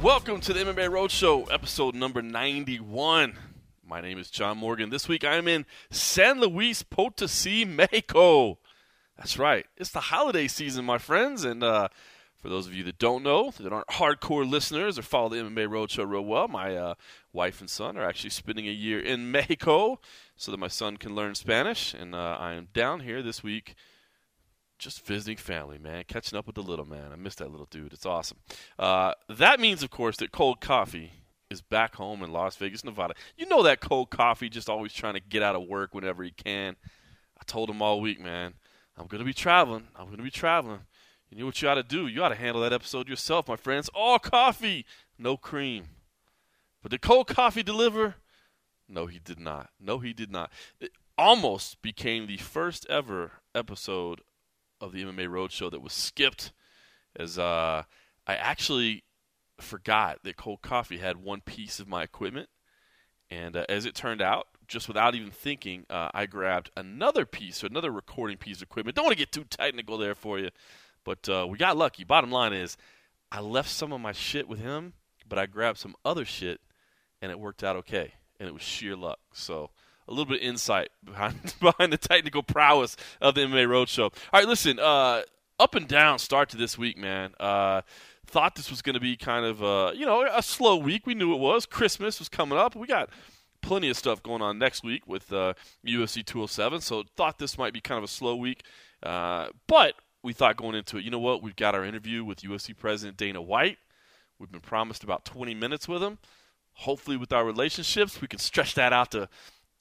Welcome to the MMA Roadshow, episode number 91. My name is John Morgan. This week I am in San Luis Potosí, Mexico. That's right. It's the holiday season, my friends. And for those of you that don't know, that aren't hardcore listeners or follow the MMA Roadshow real well, my wife and son are actually spending a year in Mexico so that my son can learn Spanish. And I am down here this week just visiting family, man, catching up with the little man. I miss that little dude. It's awesome. That means, of course, that Cold Coffee is back home in Las Vegas, Nevada. You know that Cold Coffee just always trying to get out of work whenever he can. I told him all week, man, I'm going to be traveling. You know what you ought to do? You ought to handle that episode yourself, my friends. All coffee, no cream. But did Cold Coffee deliver? No, he did not. It almost became the first ever episode of the MMA Roadshow that was skipped, as I actually forgot that Cold Coffee had one piece of my equipment, and as it turned out, just without even thinking, I grabbed another recording piece of equipment. Don't want to get too technical there for you, but we got lucky. Bottom line is, I left some of my shit with him, but I grabbed some other shit, and it worked out okay, and it was sheer luck. So a little bit of insight behind the technical prowess of the MMA Roadshow. All right, listen, up and down start to this week, man. Thought this was going to be kind of a slow week. We knew it was. Christmas was coming up. We got plenty of stuff going on next week with UFC 207, so thought this might be kind of a slow week. But we thought going into it, you know what? We've got our interview with UFC President Dana White. We've been promised about 20 minutes with him. Hopefully with our relationships, we can stretch that out to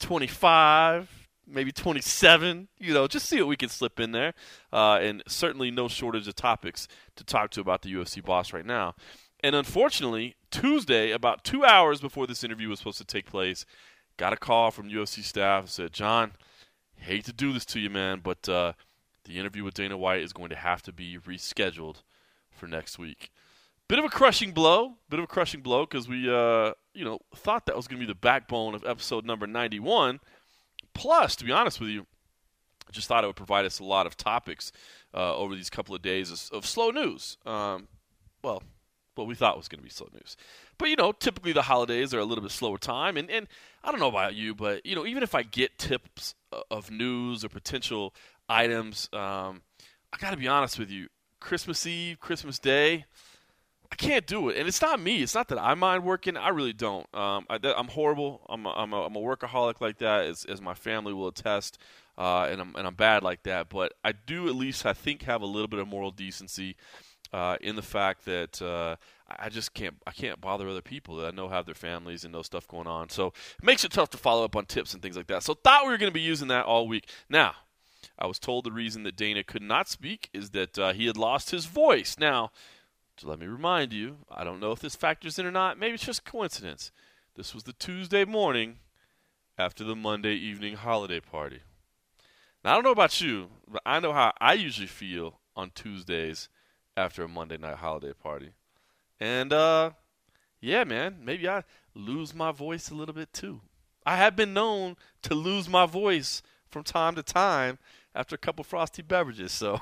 25, maybe 27, just see what we can slip in there. And certainly no shortage of topics to talk to about the UFC boss right now. And unfortunately, Tuesday, about 2 hours before this interview was supposed to take place, got a call from UFC staff and said, John, hate to do this to you, man, but the interview with Dana White is going to have to be rescheduled for next week. Bit of a crushing blow because we, thought that was going to be the backbone of episode number 91. Plus, to be honest with you, I just thought it would provide us a lot of topics over these couple of days of slow news. What we thought was going to be slow news. But, typically the holidays are a little bit slower time. And I don't know about you, but, even if I get tips of news or potential items, I got to be honest with you, Christmas Eve, Christmas Day, I can't do it, and it's not me. It's not that I mind working. I really don't. I'm horrible. I'm a workaholic like that, as my family will attest, and I'm bad like that. But I do at least, I think, have a little bit of moral decency in the fact that I just can't bother other people that I know have their families and know stuff going on. So it makes it tough to follow up on tips and things like that. So thought we were going to be using that all week. Now, I was told the reason that Dana could not speak is that he had lost his voice. Now, so let me remind you, I don't know if this factors in or not. Maybe it's just coincidence. This was the Tuesday morning after the Monday evening holiday party. Now, I don't know about you, but I know how I usually feel on Tuesdays after a Monday night holiday party. And, yeah, man, maybe I lose my voice a little bit too. I have been known to lose my voice from time to time after a couple frosty beverages. So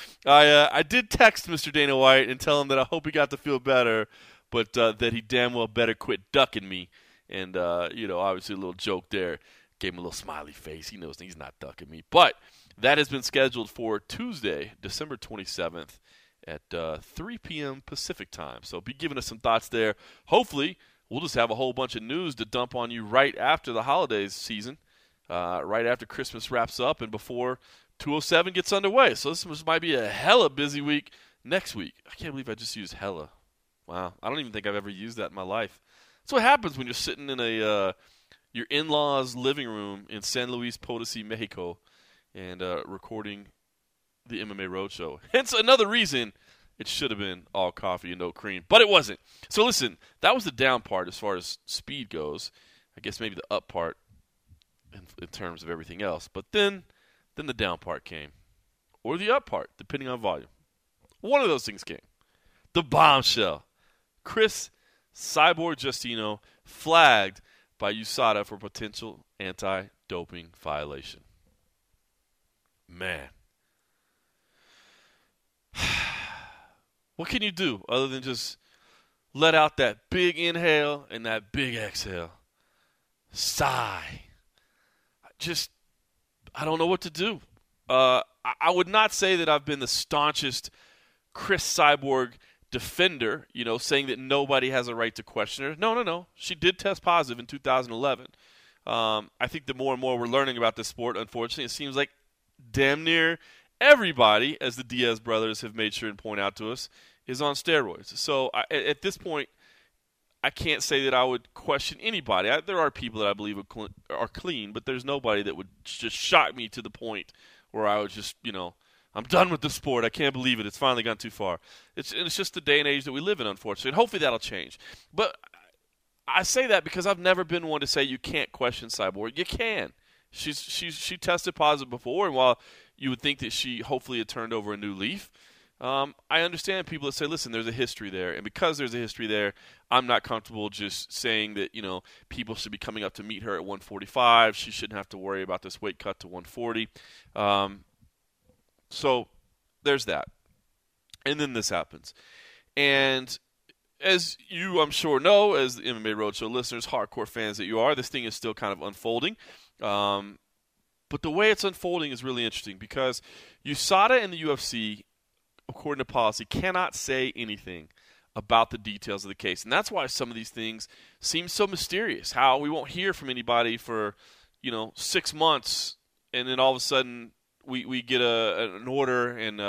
I did text Mr. Dana White and tell him that I hope he got to feel better, but that he damn well better quit ducking me. And, obviously a little joke there. Gave him a little smiley face. He knows he's not ducking me. But that has been scheduled for Tuesday, December 27th at 3 p.m. Pacific time. So be giving us some thoughts there. Hopefully we'll just have a whole bunch of news to dump on you right after the holidays season. Right after Christmas wraps up and before 207 gets underway. So this might be a hella busy week next week. I can't believe I just used hella. Wow. I don't even think I've ever used that in my life. That's what happens when you're sitting in your in-laws' living room in San Luis Potosí, Mexico, and recording the MMA Roadshow. Hence another reason it should have been all coffee and no cream. But it wasn't. So listen, that was the down part as far as speed goes. I guess maybe the up part in terms of everything else. But then the down part came. Or the up part, depending on volume. One of those things came. The bombshell. Chris Cyborg Justino flagged by USADA for potential anti-doping violation. Man. What can you do other than just let out that big inhale and that big exhale. Sigh. I don't know what to do. I would not say that I've been the staunchest Cris Cyborg defender, saying that nobody has a right to question her. No. She did test positive in 2011. I think the more and more we're learning about this sport, unfortunately, it seems like damn near everybody, as the Diaz brothers have made sure to point out to us, is on steroids. So at this point, I can't say that I would question anybody. There are people that I believe are clean, but there's nobody that would just shock me to the point where I would just, I'm done with the sport. I can't believe it. It's finally gone too far. It's just the day and age that we live in, unfortunately. And hopefully that'll change. But I say that because I've never been one to say you can't question Cyborg. You can. She tested positive before, and while you would think that she hopefully had turned over a new leaf, I understand people that say, listen, there's a history there. And because there's a history there, I'm not comfortable just saying that, people should be coming up to meet her at 145. She shouldn't have to worry about this weight cut to 140. So there's that. And then this happens. And as you, I'm sure, know, as the MMA Roadshow listeners, hardcore fans that you are, this thing is still kind of unfolding. But the way it's unfolding is really interesting because USADA and the UFC, according to policy, cannot say anything about the details of the case. And that's why some of these things seem so mysterious. How we won't hear from anybody for, 6 months, and then all of a sudden we get an order and,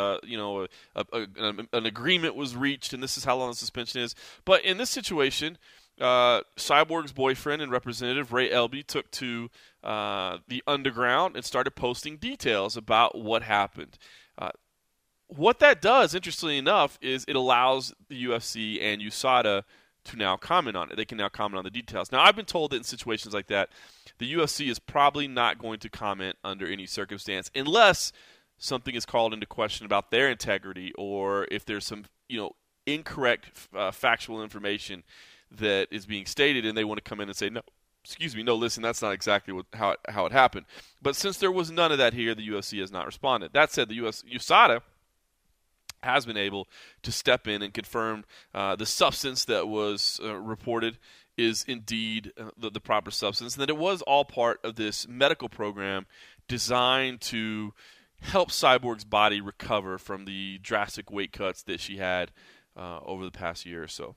an agreement was reached, and this is how long the suspension is. But in this situation, Cyborg's boyfriend and representative, Ray Elby, took to the Underground and started posting details about what happened. What that does, interestingly enough, is it allows the UFC and USADA to now comment on it. They can now comment on the details. Now, I've been told that in situations like that, the UFC is probably not going to comment under any circumstance unless something is called into question about their integrity or if there's some, incorrect factual information that is being stated and they want to come in and say, no, listen, that's not exactly how it happened. But since there was none of that here, the UFC has not responded. That said, the USADA has been able to step in and confirm the substance that was reported is indeed the proper substance, and that it was all part of this medical program designed to help Cyborg's body recover from the drastic weight cuts that she had over the past year or so.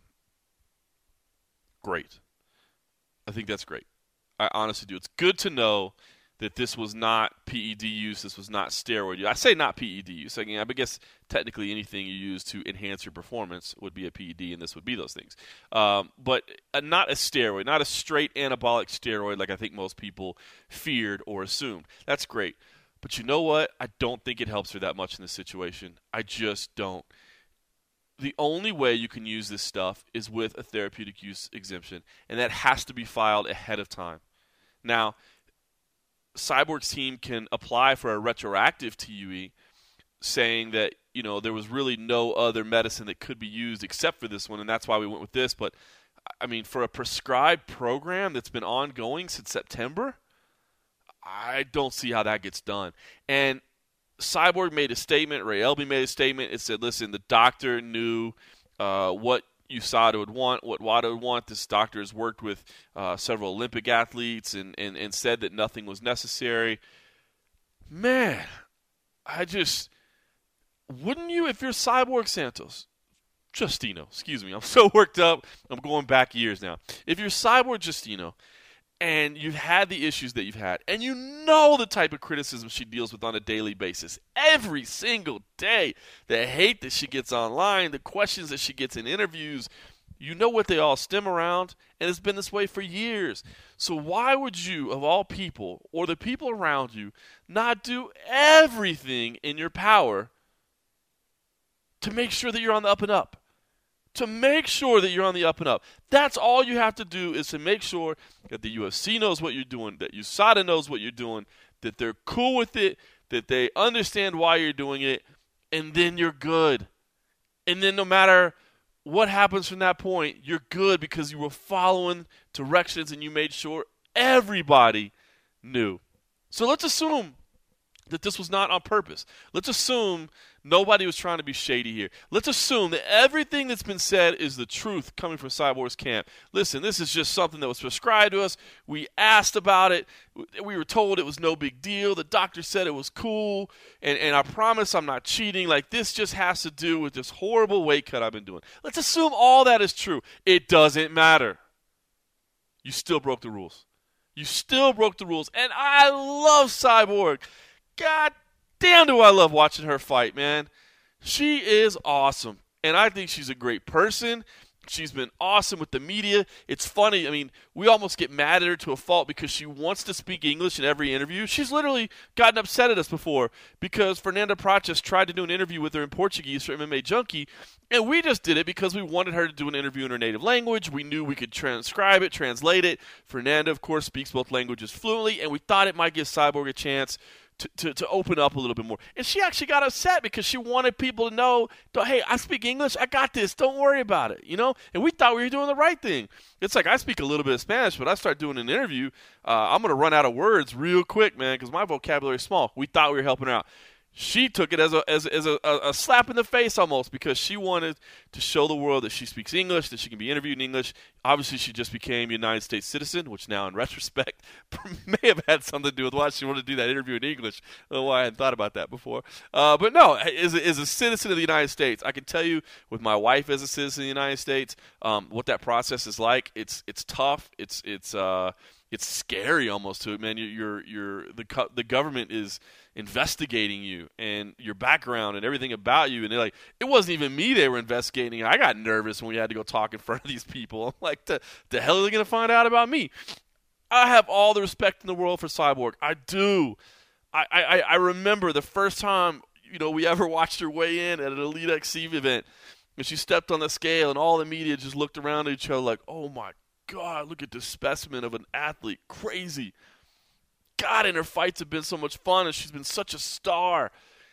Great. I think that's great. I honestly do. It's good to know that this was not PED use, this was not steroid use. I say not PED use. I guess technically anything you use to enhance your performance would be a PED, and this would be those things. But not a steroid, not a straight anabolic steroid like I think most people feared or assumed. That's great. But you know what? I don't think it helps her that much in this situation. I just don't. The only way you can use this stuff is with a therapeutic use exemption, and that has to be filed ahead of time. Now, Cyborg's team can apply for a retroactive TUE saying that, there was really no other medicine that could be used except for this one, and that's why we went with this. But, for a prescribed program that's been ongoing since September, I don't see how that gets done. And Cyborg made a statement, Ray Elby made a statement. It said, listen, the doctor knew what USADA would want, what WADA would want. This doctor has worked with several Olympic athletes and said that nothing was necessary. Man, wouldn't you if you're Cyborg Santos? Justino, excuse me. I'm so worked up. I'm going back years now. If you're Cyborg Justino and you've had the issues that you've had, and you know the type of criticism she deals with on a daily basis, every single day, the hate that she gets online, the questions that she gets in interviews, you know what they all stem around, and it's been this way for years. So why would you, of all people, or the people around you, not do everything in your power to make sure that you're on the up and up? To make sure that you're on the up and up. That's all you have to do, is to make sure that the UFC knows what you're doing, that USADA knows what you're doing, that they're cool with it, that they understand why you're doing it, and then you're good. And then no matter what happens from that point, you're good because you were following directions and you made sure everybody knew. So let's assume that this was not on purpose. Let's assume Nobody was trying to be shady here. Let's assume that everything that's been said is the truth coming from Cyborg's camp. Listen, this is just something that was prescribed to us. We asked about it. We were told it was no big deal. The doctor said it was cool. And I promise I'm not cheating. Like, this just has to do with this horrible weight cut I've been doing. Let's assume all that is true. It doesn't matter. You still broke the rules. You still broke the rules. And I love Cyborg. God damn, do I love watching her fight, man. She is awesome. And I think she's a great person. She's been awesome with the media. It's funny. I mean, we almost get mad at her to a fault because she wants to speak English in every interview. She's literally gotten upset at us before because Fernanda Prates tried to do an interview with her in Portuguese for MMA Junkie, and we just did it because we wanted her to do an interview in her native language. We knew we could transcribe it, translate it. Fernanda, of course, speaks both languages fluently, and we thought it might give Cyborg a chance to open up a little bit more. And she actually got upset because she wanted people to know, hey, I speak English. I got this. Don't worry about it, you know? And we thought we were doing the right thing. It's like I speak a little bit of Spanish, but I start doing an interview, I'm going to run out of words real quick, man, because my vocabulary is small. We thought we were helping her out. She took it as a slap in the face almost because she wanted to show the world that she speaks English, that she can be interviewed in English. Obviously, she just became a United States citizen, which now in retrospect may have had something to do with why she wanted to do that interview in English. I don't know why I hadn't thought about that before. But no, as a citizen of the United States, I can tell you with my wife as a citizen of the United States, what that process is like. It's tough. It's scary almost to it, man. The government is investigating you and your background and everything about you, and they're like, it wasn't even me they were investigating. I got nervous when we had to go talk in front of these people. I'm like, the hell are they going to find out about me? I have all the respect in the world for Cyborg. I do. I remember the first time we ever watched her weigh in at an Elite XC event, and she stepped on the scale, and all the media just looked around at each other like, oh my God, look at this specimen of an athlete. Crazy. God, and her fights have been so much fun, and she's been such a star.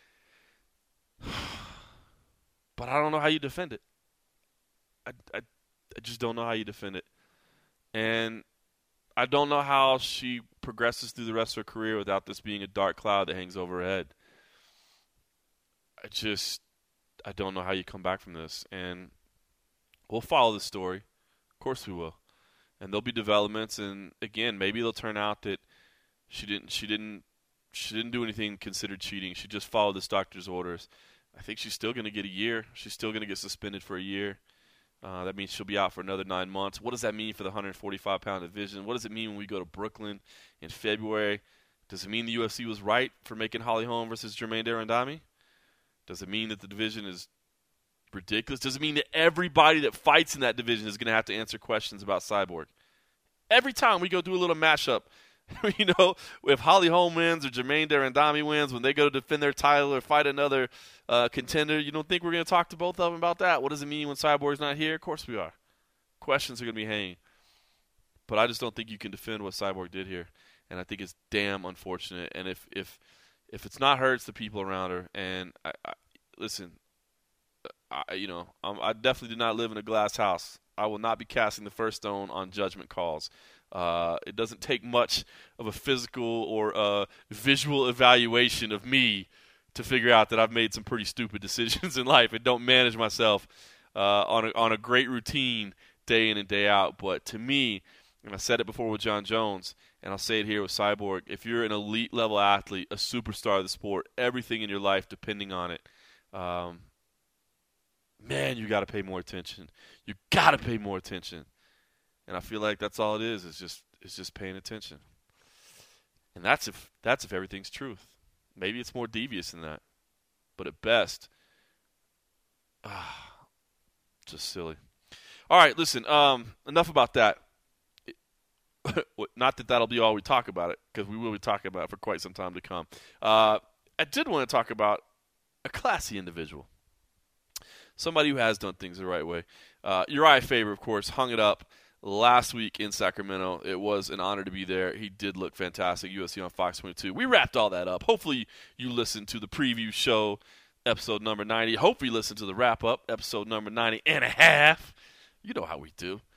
But I don't know how you defend it. I just don't know how you defend it. And I don't know how she progresses through the rest of her career without this being a dark cloud that hangs over her head. I don't know how you come back from this. And we'll follow the story. Of course we will. And there'll be developments, and again, maybe it'll turn out that she didn't do anything considered cheating. She just followed this doctor's orders. I think she's still going to get a year. She's still going to get suspended for a year. That means she'll be out for another 9 months. What does that mean for the 145-pound division? What does it mean when we go to Brooklyn in February? Does it mean the UFC was right for making Holly Holm versus Germaine de Randamie? Does it mean that the division is ridiculous? Does it mean that everybody that fights in that division is going to have to answer questions about Cyborg? Every time we go do a little mashup, if Holly Holm wins or Germaine de Randamie wins, when they go to defend their title or fight another contender, you don't think we're going to talk to both of them about that? What does it mean when Cyborg's not here? Of course we are. Questions are going to be hanging. But I just don't think you can defend what Cyborg did here. And I think it's damn unfortunate. And if it's not her, it's the people around her. And listen, I definitely do not live in a glass house. I will not be casting the first stone on judgment calls. It doesn't take much of a physical or a visual evaluation of me to figure out that I've made some pretty stupid decisions in life and don't manage myself on a great routine day in and day out. But to me, and I said it before with John Jones, and I'll say it here with Cyborg, if you're an elite level athlete, a superstar of the sport, everything in your life depending on it, man, you got to pay more attention. You got to pay more attention. And I feel like that's all it is. It's just paying attention. And that's if everything's truth. Maybe it's more devious than that. But at best, just silly. All right, listen, enough about that. Not that that'll be all we talk about it, because we will be talking about it for quite some time to come. I did want to talk about a classy individual. Somebody who has done things the right way. Uriah Faber, of course, hung it up last week in Sacramento. It was an honor to be there. He did look fantastic. UFC on Fox 22. We wrapped all that up. Hopefully you listened to the preview show, episode number 90. Hopefully you listened to the wrap-up, episode number 90 and a half. You know how we do.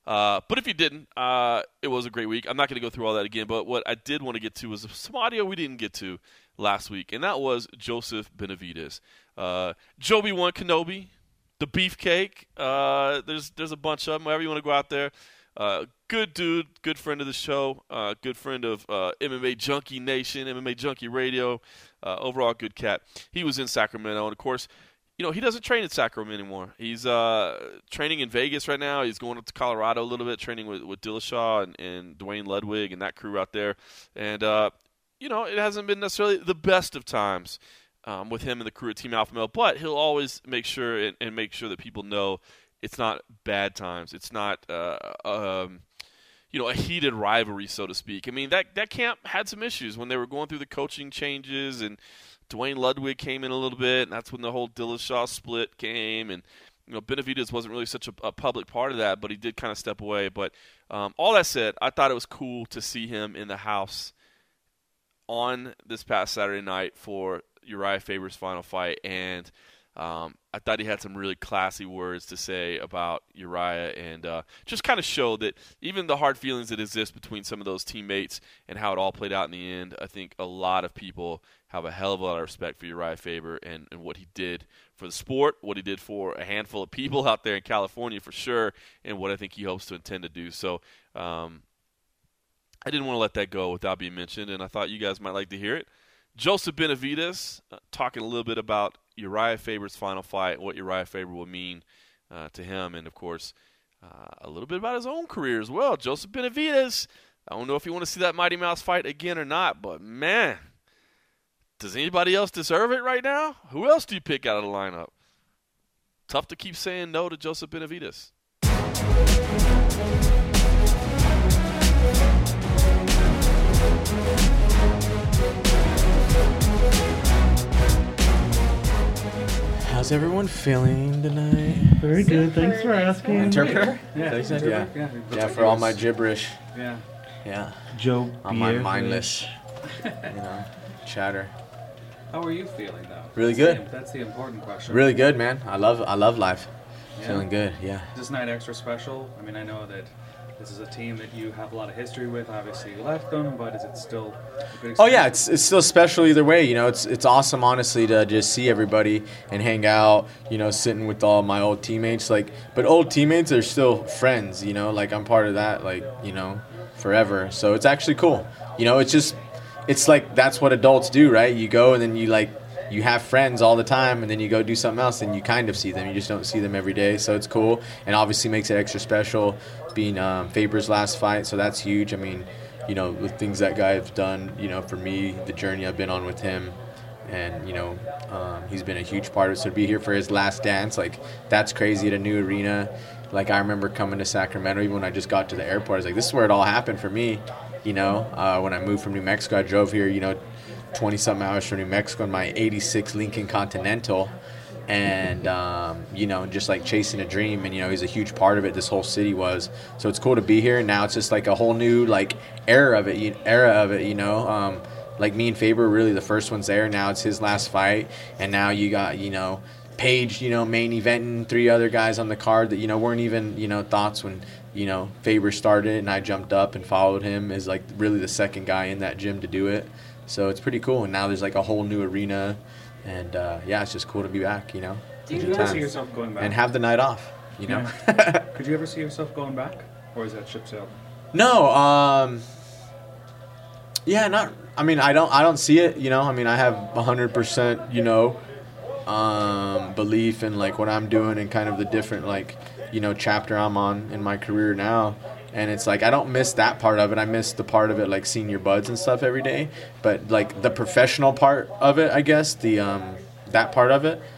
But if you didn't, it was a great week. I'm not going to go through all that again, but what I did want to get to was some audio we didn't get to last week, and that was Joseph Benavidez. Joby-Wan Kenobi, the Beefcake. There's a bunch of them, wherever you want to go out there. Good dude, good friend of the show, good friend of MMA Junkie Nation, MMA Junkie Radio. Overall, good cat. He was in Sacramento, and of course, he doesn't train in Sacramento anymore. He's training in Vegas right now. He's going up to Colorado a little bit, training with Dillashaw and Dwayne Ludwig and that crew out there. And, it hasn't been necessarily the best of times with him and the crew at Team Alpha Male, but he'll always make sure and make sure that people know it's not bad times. It's not a heated rivalry, so to speak. I mean, that camp had some issues when they were going through the coaching changes, and Dwayne Ludwig came in a little bit, and that's when the whole Dillashaw split came. And Benavidez wasn't really such a public part of that, but he did kind of step away. But all that said, I thought it was cool to see him in the house on this past Saturday night for Uriah Faber's final fight, and I thought he had some really classy words to say about Uriah, and just kind of showed that even the hard feelings that exist between some of those teammates and how it all played out in the end, I think a lot of people have a hell of a lot of respect for Uriah Faber and what he did for the sport, what he did for a handful of people out there in California for sure, and what I think he hopes to intend to do. So I didn't want to let that go without being mentioned, and I thought you guys might like to hear it. Joseph Benavidez talking a little bit about Uriah Faber's final fight, what Uriah Faber will mean to him, and, of course, a little bit about his own career as well. Joseph Benavidez, I don't know if you want to see that Mighty Mouse fight again or not, but, man, does anybody else deserve it right now? Who else do you pick out of the lineup? Tough to keep saying no to Joseph Benavidez. How's everyone feeling tonight? Very good. Thanks for asking. Interpreter? Yeah. Yeah, for all my gibberish. Yeah. Joe. All my mindless, chatter. How are you feeling, though? Really good. That's the important question. Really good, man. I love life. Yeah. Feeling good, yeah. Is this night extra special? I mean, I know that this is a team that you have a lot of history with. Obviously, you left them, but is it still a good experience? Oh, yeah, it's still special either way. It's awesome, honestly, to just see everybody and hang out, sitting with all my old teammates. But old teammates are still friends, I'm part of that, forever. So it's actually cool. It's like that's what adults do, right? You go and then you have friends all the time, and then you go do something else, and you kind of see them. You just don't see them every day, so it's cool, and obviously makes it extra special being Faber's last fight, so that's huge. I mean, with things that guy has done, for me, the journey I've been on with him, and, he's been a huge part of it. So to be here for his last dance, that's crazy at a new arena. I remember coming to Sacramento, even when I just got to the airport, I was like, this is where it all happened for me, when I moved from New Mexico. I drove here, 20-something hours from New Mexico in my 86 Lincoln Continental, and, just chasing a dream, and, he's a huge part of it. This whole city was. So it's cool to be here, and now it's just a whole new, era of it, me and Faber were really the first ones there. Now it's his last fight, and now you got, Paige, main eventing, 3 other guys on the card that, weren't even, thoughts when, Faber started, and I jumped up and followed him as, really the second guy in that gym to do it. So it's pretty cool, and now there's a whole new arena, and it's just cool to be back, Do you ever see yourself going back? And have the night off, Yeah. Could you ever see yourself going back, or is that ship sailed? No, I don't see it, I have 100%, belief in what I'm doing and kind of the different chapter I'm on in my career now. And it's I don't miss that part of it. I miss the part of it seeing your buds and stuff every day. But the professional part of it, I guess, the that part of it,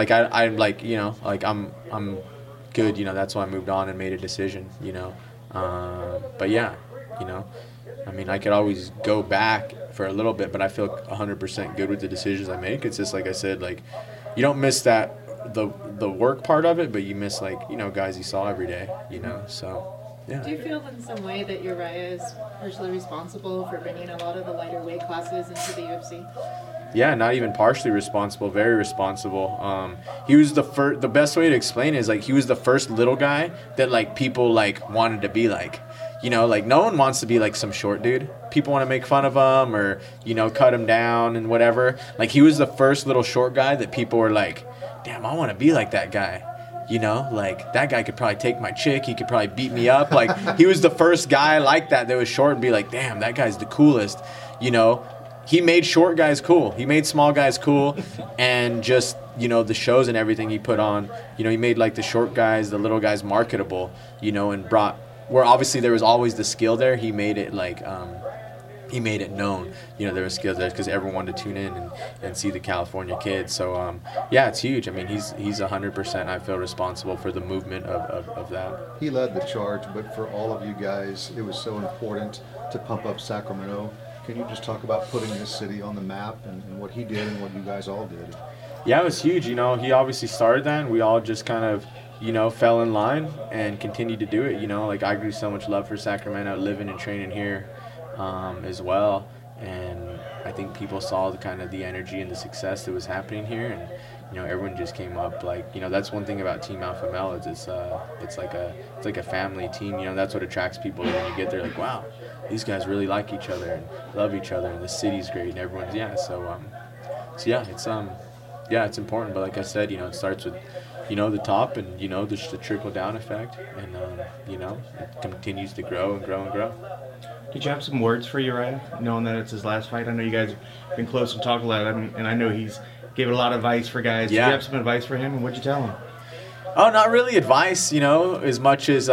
I'm good. That's why I moved on and made a decision. But yeah, I could always go back for a little bit, but I feel 100% good with the decisions I make. It's just like I said, you don't miss that the work part of it, but you miss guys you saw every day. So. Yeah. Do you feel in some way that Uriah is partially responsible for bringing a lot of the lighter weight classes into the UFC? Yeah, not even partially responsible, very responsible. He was the first. The best way to explain it is like he was the first little guy that like people like wanted to be like. You know, like no one wants to be like some short dude. People want to make fun of him or, you know, cut him down and whatever. Like he was the first little short guy that people were like, damn, I want to be like that guy. You know, like that guy could probably take my chick. He could probably beat me up. Like he was the first guy like that was short and be like, damn, that guy's the coolest. You know, he made short guys cool. He made small guys cool. And just, you know, the shows and everything he put on, you know, he made like the short guys, the little guys marketable, you know, and brought, where obviously there was always the skill there, he made it like, he made it known, you know, there was skills there because everyone wanted to tune in and see the California kid. So, yeah, it's huge. I mean, he's 100%, I feel, responsible for the movement of that. He led the charge, but for all of you guys, it was so important to pump up Sacramento. Can you just talk about putting this city on the map and what he did and what you guys all did? Yeah, it was huge. You know, he obviously started that, and we all just kind of, you know, fell in line and continued to do it. You know, like I grew so much love for Sacramento, living and training here as well. And I think people saw the kind of the energy and the success that was happening here, and you know, everyone just came up like, you know, that's one thing about Team Alpha Male is it's like a family team. You know, that's what attracts people when you get there. Like, wow, these guys really like each other and love each other, and the city's great, and everyone's so yeah, it's important. But like I said, you know, it starts with, you know, the top, and you know, there's the trickle down effect, and you know, it continues to grow and grow and grow. Did you have some words for Uriah, knowing that it's his last fight? I know you guys have been close and talked a lot, and I know he's given a lot of advice for guys. Yeah. Did you have some advice for him, and what'd you tell him? Oh, not really advice, you know, as much as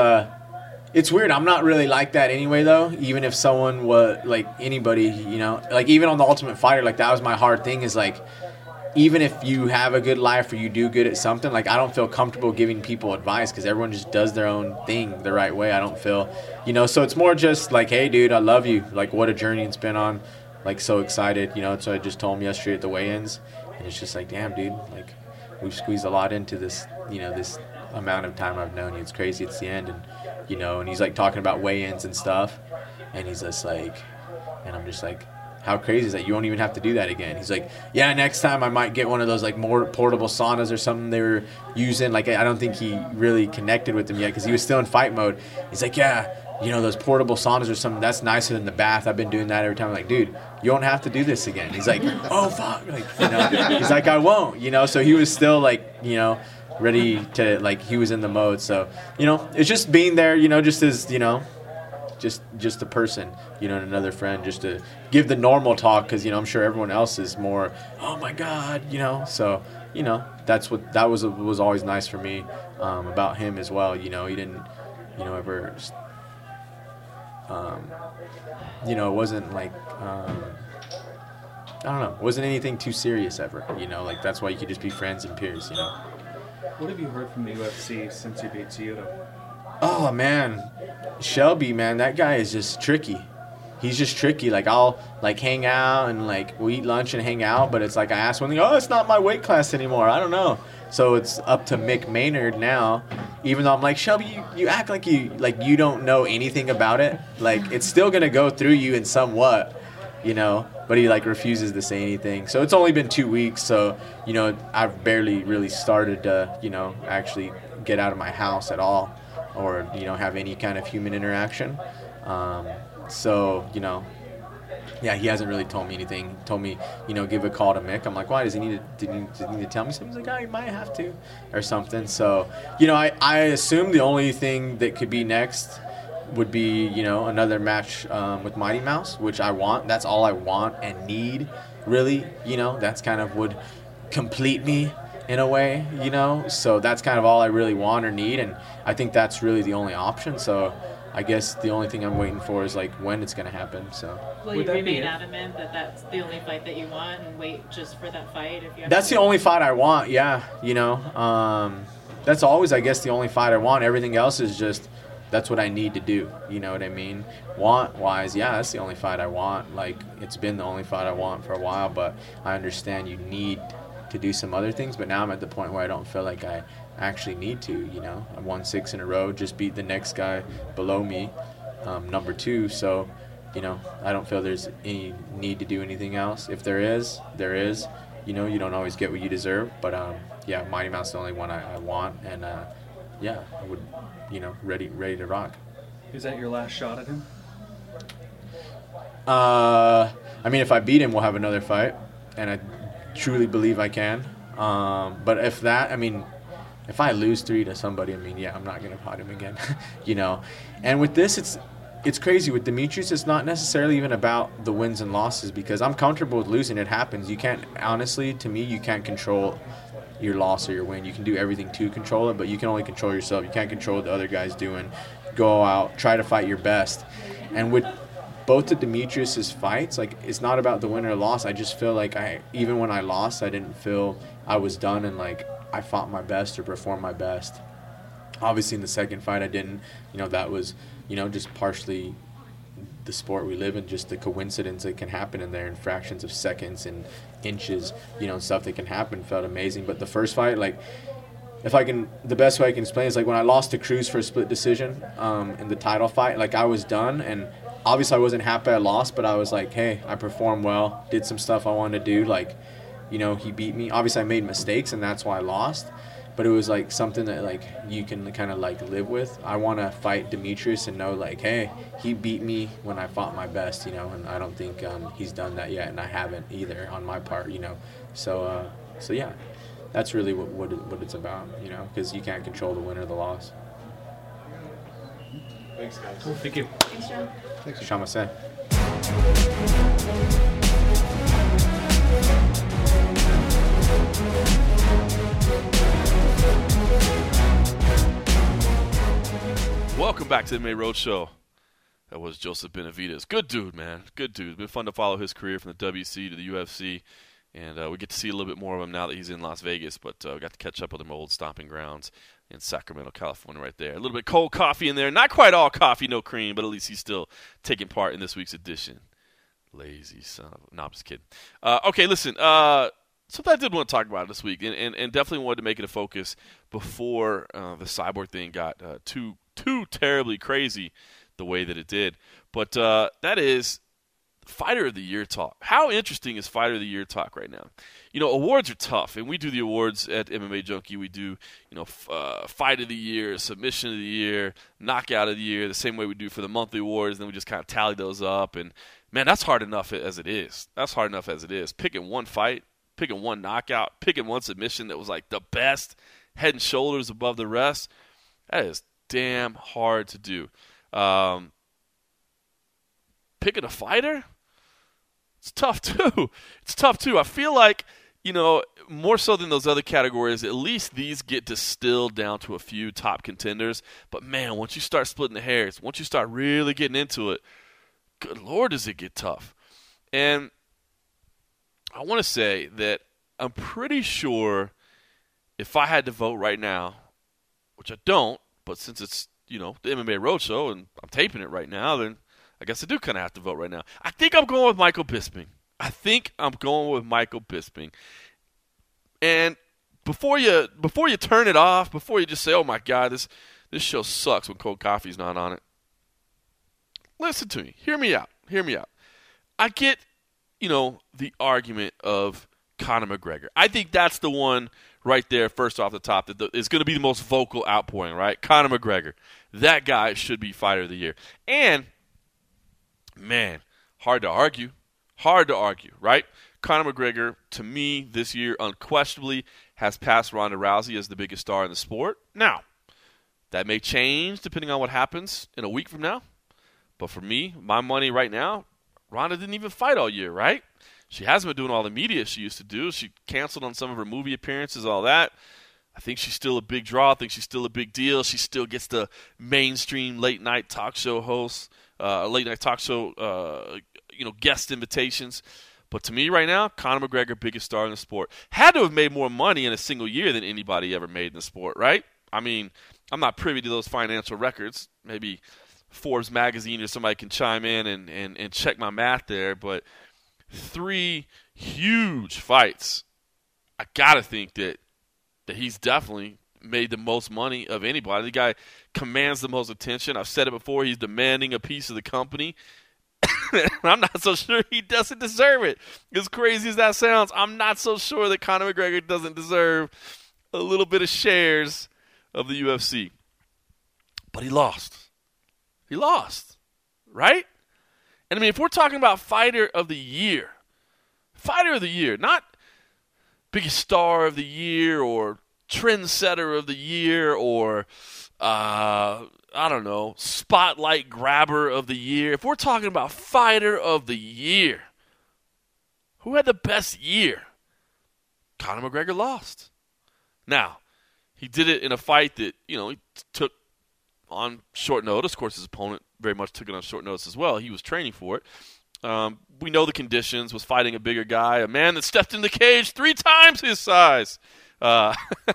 it's weird. I'm not really like that anyway, though. Even if someone was like anybody, you know, like even on the Ultimate Fighter, like that was my hard thing is like, even if you have a good life or you do good at something, like I don't feel comfortable giving people advice because everyone just does their own thing the right way. I don't feel, you know, so it's more just like, hey, dude, I love you. Like what a journey it's been on. Like so excited, you know. So I just told him yesterday at the weigh-ins, and it's just like, damn, dude, like we've squeezed a lot into this, you know, this amount of time I've known you. It's crazy. It's the end, and you know, and he's like talking about weigh-ins and stuff, and he's just like, and I'm just like, how crazy is that? You won't even have to do that again. He's like, yeah, next time I might get one of those like more portable saunas or something they were using. Like I don't think he really connected with them yet because he was still in fight mode. He's like, yeah, you know, those portable saunas or something, that's nicer than the bath. I've been doing that every time. I'm like, dude, you won't have to do this again. He's like, oh, fuck. Like, you know, he's like, I won't, you know. So he was still like, you know, ready to, like, he was in the mode. So, you know, it's just being there, you know, just as, you know, just a person, you know, and another friend, just to give the normal talk because, you know, I'm sure everyone else is more, oh, my God, you know. So, you know, that was always nice for me about him as well. You know, he didn't, you know, ever, you know, it wasn't like, I don't know, it wasn't anything too serious ever, you know, like that's why you could just be friends and peers, you know. What have you heard from the UFC since you beat Cioto? Oh, man. Shelby, man, that guy is just tricky. He's just tricky. Like, I'll, like, hang out and, like, we eat lunch and hang out, but it's like I ask one thing, oh, it's not my weight class anymore. I don't know. So it's up to Mick Maynard now, even though I'm like, Shelby, you act like you don't know anything about it. Like, it's still going to go through you in somewhat, you know, but he, like, refuses to say anything. So it's only been 2 weeks, so, you know, I've barely really started to, you know, actually get out of my house at all, or, you know, have any kind of human interaction. So, you know, yeah, he hasn't really told me anything. He told me, you know, give a call to Mick. I'm like, why? Does he need to tell me something? He's like, oh, he might have to or something. So, you know, I assume the only thing that could be next would be, you know, another match with Mighty Mouse, which I want. That's all I want and need, really. You know, that's kind of would complete me in a way, you know. So that's kind of all I really want or need, and I think that's really the only option. So I guess the only thing I'm waiting for is like when it's going to happen. So will you remain adamant that that's the only fight that you want and wait just for that fight? If you have that's the only fight I want, yeah. You know, that's always, I guess, the only fight I want. Everything else is just, that's what I need to do. You know what I mean? Want-wise, yeah, that's the only fight I want. Like, it's been the only fight I want for a while, but I understand you need to do some other things. But now I'm at the point where I don't feel like I actually need to. You know, I won 6 in a row, just beat the next guy below me, number 2. So, you know, I don't feel there's any need to do anything else. If there is, there is. You know, you don't always get what you deserve. But yeah, Mighty Mouse is the only one I want, and yeah, I would, you know, ready to rock. Is that your last shot at him? I mean, if I beat him, we'll have another fight, and I truly believe I can. But if I lose 3 to somebody, I mean, yeah, I'm not gonna fight him again, you know. And with this, it's crazy. With Demetrius, it's not necessarily even about the wins and losses, because I'm comfortable with losing. It happens. You can't, honestly, to me, you can't control your loss or your win. You can do everything to control it, but you can only control yourself. You can't control what the other guy's doing. Go out, try to fight your best. And with both of Demetrius's fights, like, it's not about the win or loss. I just feel like even when I lost, I didn't feel I was done and like I fought my best or performed my best. Obviously in the second fight I didn't. You know, that was, you know, just partially the sport we live in, just the coincidence that can happen in there in fractions of seconds and inches, you know, stuff that can happen felt amazing. But the first fight, like, the best way I can explain is like when I lost to Cruz for a split decision in the title fight, like, I was done, and obviously I wasn't happy I lost, but I was like, hey, I performed well, did some stuff I wanted to do, like, you know, he beat me. Obviously I made mistakes and that's why I lost, but it was like something that like you can kind of like live with. I want to fight Demetrius and know like, hey, he beat me when I fought my best, you know, and I don't think he's done that yet, and I haven't either on my part, you know. So yeah, that's really what it's about, you know, because you can't control the win or the loss. Thanks, guys. Cool. Thank you. Thanks, John. Thanks. Shamaseh. Welcome back to the MMA Roadshow. That was Joseph Benavidez. Good dude, man. Good dude. It's been fun to follow his career from the WC to the UFC. And we get to see a little bit more of him now that he's in Las Vegas. But we got to catch up with him old stomping grounds in Sacramento, California right there. A little bit cold coffee in there. Not quite all coffee, no cream, but at least he's still taking part in this week's edition. Lazy son of a... No, I'm just kidding. Okay, listen. Something I did want to talk about this week, and definitely wanted to make it a focus before the Cyborg thing got too terribly crazy the way that it did. But that is Fighter of the Year talk. How interesting is Fighter of the Year talk right now? You know, awards are tough, and we do the awards at MMA Junkie. We do, you know, Fight of the Year, Submission of the Year, Knockout of the Year, the same way we do for the monthly awards. And then we just kind of tally those up. And, man, that's hard enough as it is. That's hard enough as it is. Picking one fight, picking one knockout, picking one submission that was like the best, head and shoulders above the rest, that is damn hard to do. Picking a fighter, it's tough too. It's tough too. I feel like, you know, more so than those other categories, at least these get distilled down to a few top contenders. But, man, once you start splitting the hairs, once you start really getting into it, good Lord, does it get tough. And I want to say that I'm pretty sure if I had to vote right now, which I don't, but since it's, you know, the MMA Roadshow and I'm taping it right now, then I guess I do kind of have to vote right now. I think I'm going with Michael Bisping. And before you turn it off, before you just say, oh, my God, this show sucks when cold coffee's not on it, listen to me. Hear me out. I get, you know, the argument of Conor McGregor. I think that's the one right there, first off the top, that is going to be the most vocal outpouring, right? Conor McGregor. That guy should be Fighter of the Year. And, man, hard to argue, right? Conor McGregor, to me, this year, unquestionably, has passed Ronda Rousey as the biggest star in the sport. Now, that may change depending on what happens in a week from now. But for me, my money right now, Ronda didn't even fight all year, right? She hasn't been doing all the media she used to do. She canceled on some of her movie appearances, all that. I think she's still a big draw. I think she's still a big deal. She still gets the mainstream late-night talk show hosts, guest invitations. But to me right now, Conor McGregor, biggest star in the sport. Had to have made more money in a single year than anybody ever made in the sport, right? I mean, I'm not privy to those financial records. Maybe Forbes magazine or somebody can chime in and check my math there. But 3 huge fights I got to think that he's definitely made the most money of anybody. The guy commands the most attention. I've said it before. He's demanding a piece of the company. I'm not so sure he doesn't deserve it. As crazy as that sounds, I'm not so sure that Conor McGregor doesn't deserve a little bit of shares of the UFC. But he lost. He lost. Right? And I mean, if we're talking about fighter of the year, not biggest star of the year or trendsetter of the year or, I don't know, spotlight grabber of the year. If we're talking about fighter of the year, who had the best year? Conor McGregor lost. Now, he did it in a fight that, he took on short notice. Of course, his opponent very much took it on short notice as well. He was training for it. We know the conditions, was fighting a bigger guy, a man that stepped in the cage 3 times his size. No,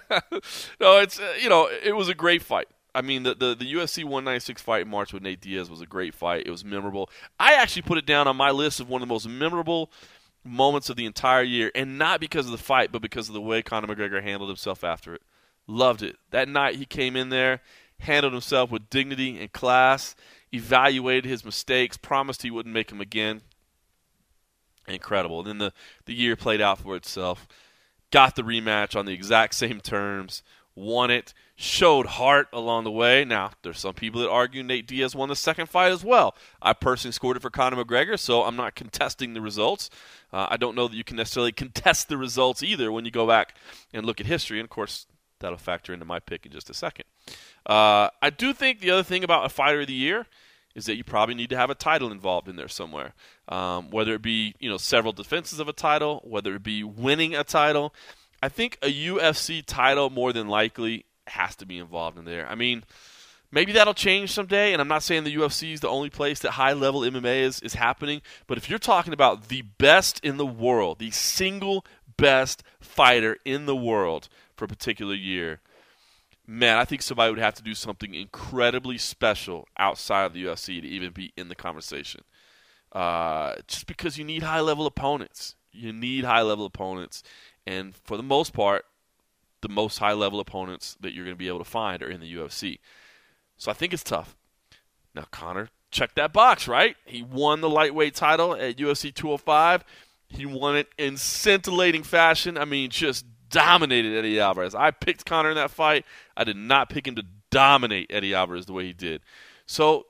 it was a great fight. I mean, the UFC 196 fight in March with Nate Diaz was a great fight. It was memorable. I actually put it down on my list of one of the most memorable moments of the entire year, and not because of the fight, but because of the way Conor McGregor handled himself after it. Loved it. That night he came in there, handled himself with dignity and class, evaluated his mistakes, promised he wouldn't make them again. Incredible. And then the year played out for itself. Got the rematch on the exact same terms, won it, showed heart along the way. Now, there's some people that argue Nate Diaz won the second fight as well. I personally scored it for Conor McGregor, so I'm not contesting the results. I don't know that you can necessarily contest the results either when you go back and look at history. And, of course, that'll factor into my pick in just a second. I do think the other thing about a fighter of the year is that you probably need to have a title involved in there somewhere. Whether it be, several defenses of a title, whether it be winning a title. I think a UFC title more than likely has to be involved in there. I mean, maybe that'll change someday, and I'm not saying the UFC is the only place that high-level MMA is happening, but if you're talking about the best in the world, the single best fighter in the world for a particular year, man, I think somebody would have to do something incredibly special outside of the UFC to even be in the conversation. Just because you need high-level opponents. You need high-level opponents. And for the most part, the most high-level opponents that you're going to be able to find are in the UFC. So I think it's tough. Now, Conor checked that box, right? He won the lightweight title at UFC 205. He won it in scintillating fashion. I mean, just dominated Eddie Alvarez. I picked Conor in that fight. I did not pick him to dominate Eddie Alvarez the way he did. So,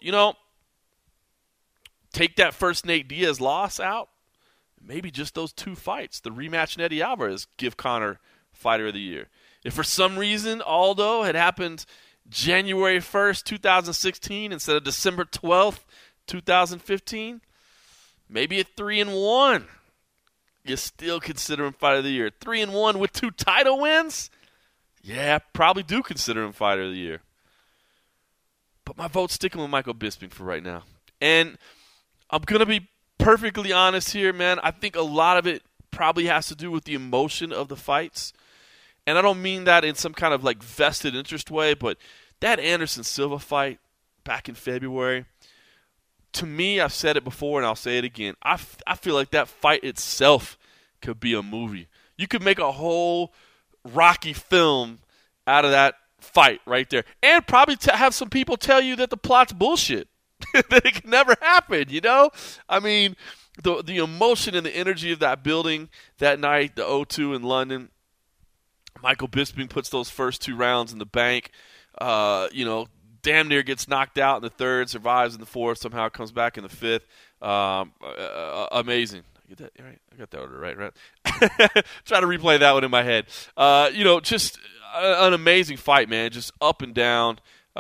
take that first Nate Diaz loss out. Maybe just those 2 fights, the rematch and Eddie Alvarez, give Conor Fighter of the Year. If for some reason Aldo had happened January 1st, 2016 instead of December 12th, 2015, maybe at 3-1. You still consider him Fighter of the Year. 3-1 with 2 title wins? Yeah, probably do consider him Fighter of the Year. But my vote's sticking with Michael Bisping for right now. And I'm going to be perfectly honest here, man. I think a lot of it probably has to do with the emotion of the fights. And I don't mean that in some kind of vested interest way, but that Anderson Silva fight back in February, to me, I've said it before and I'll say it again, I feel like that fight itself could be a movie. You could make a whole Rocky film out of that fight right there. And probably have some people tell you that the plot's bullshit. That it can never happen, I mean, the emotion and the energy of that building that night, the O2 in London, Michael Bisping puts those first 2 rounds in the bank, damn near gets knocked out in the 3rd, survives in the 4th, somehow comes back in the 5th. Amazing. I get that right? I got that order right? Try to replay that one in my head. Just an amazing fight, man, just up and down.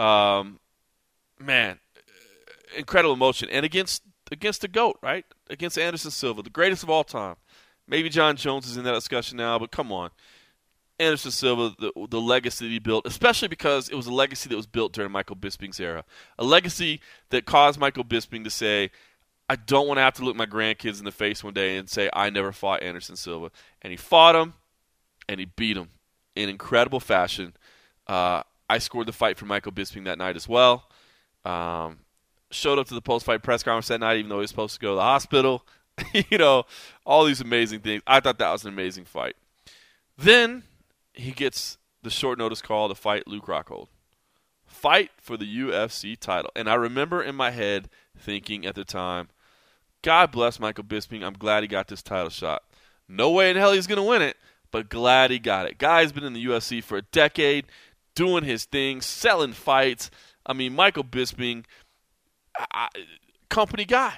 Man, incredible emotion. And against the GOAT, right? Against Anderson Silva, the greatest of all time. Maybe John Jones is in that discussion now, but come on. Anderson Silva, the legacy that he built, especially because it was a legacy that was built during Michael Bisping's era. A legacy that caused Michael Bisping to say, I don't want to have to look my grandkids in the face one day and say, I never fought Anderson Silva. And he fought him, and he beat him in incredible fashion. I scored the fight for Michael Bisping that night as well. Showed up to the post-fight press conference that night, even though he was supposed to go to the hospital. All these amazing things. I thought that was an amazing fight. Then he gets the short notice call to fight Luke Rockhold. Fight for the UFC title. And I remember in my head thinking at the time, God bless Michael Bisping. I'm glad he got this title shot. No way in hell he's going to win it, but glad he got it. Guy's been in the UFC for a decade, doing his thing, selling fights. I mean, Michael Bisping, company guy.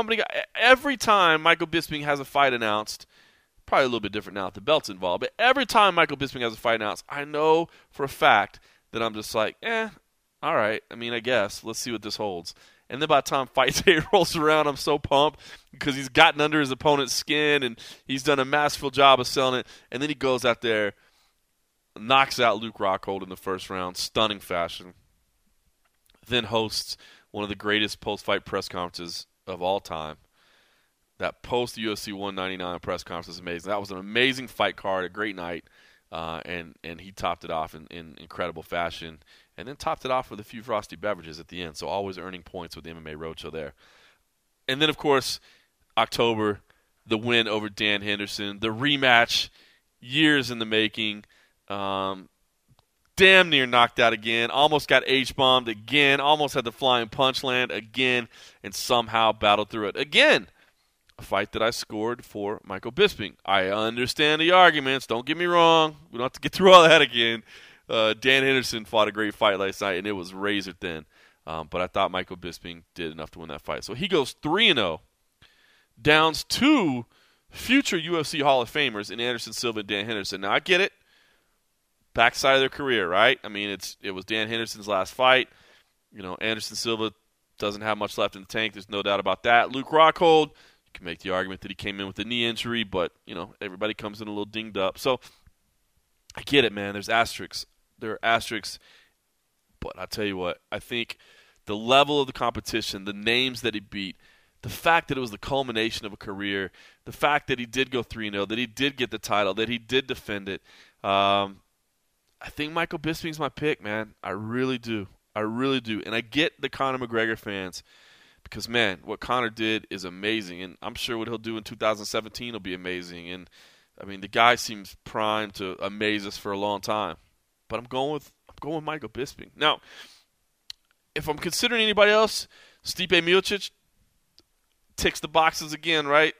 Every time Michael Bisping has a fight announced, probably a little bit different now if the belt's involved, but every time Michael Bisping has a fight announced, I know for a fact that I'm just like, all right. I mean, I guess. Let's see what this holds. And then by the time fight day rolls around, I'm so pumped because he's gotten under his opponent's skin and he's done a masterful job of selling it. And then he goes out there, knocks out Luke Rockhold in the first round, stunning fashion. Then hosts one of the greatest post-fight press conferences of all time. That post-UFC 199 press conference is amazing. That was an amazing fight card, a great night, and he topped it off in incredible fashion. And then topped it off with a few frosty beverages at the end. So always earning points with the MMA Roadshow there. And then, of course, October, the win over Dan Henderson. The rematch, years in the making. Damn near knocked out again. Almost got H-bombed again. Almost had the flying punch land again. And somehow battled through it again. A fight that I scored for Michael Bisping. I understand the arguments. Don't get me wrong. We don't have to get through all that again. Dan Henderson fought a great fight last night, and it was razor thin. But I thought Michael Bisping did enough to win that fight. So he goes 3-0, downs 2 future UFC Hall of Famers in Anderson Silva and Dan Henderson. Now, I get it. Backside of their career, right? I mean, it was Dan Henderson's last fight. You know, Anderson Silva doesn't have much left in the tank. There's no doubt about that. Luke Rockhold, you can make the argument that he came in with a knee injury, but, you know, everybody comes in a little dinged up. So I get it, man. There's asterisks. There are asterisks, but I'll tell you what, I think the level of the competition, the names that he beat, the fact that it was the culmination of a career, the fact that he did go 3-0, that he did get the title, that he did defend it, I think Michael Bisping's my pick, man. I really do. I really do. And I get the Conor McGregor fans because, man, what Conor did is amazing, and I'm sure what he'll do in 2017 will be amazing. And, I mean, the guy seems primed to amaze us for a long time. But I'm going with Michael Bisping. Now, if I'm considering anybody else, Stipe Miocic ticks the boxes again, right?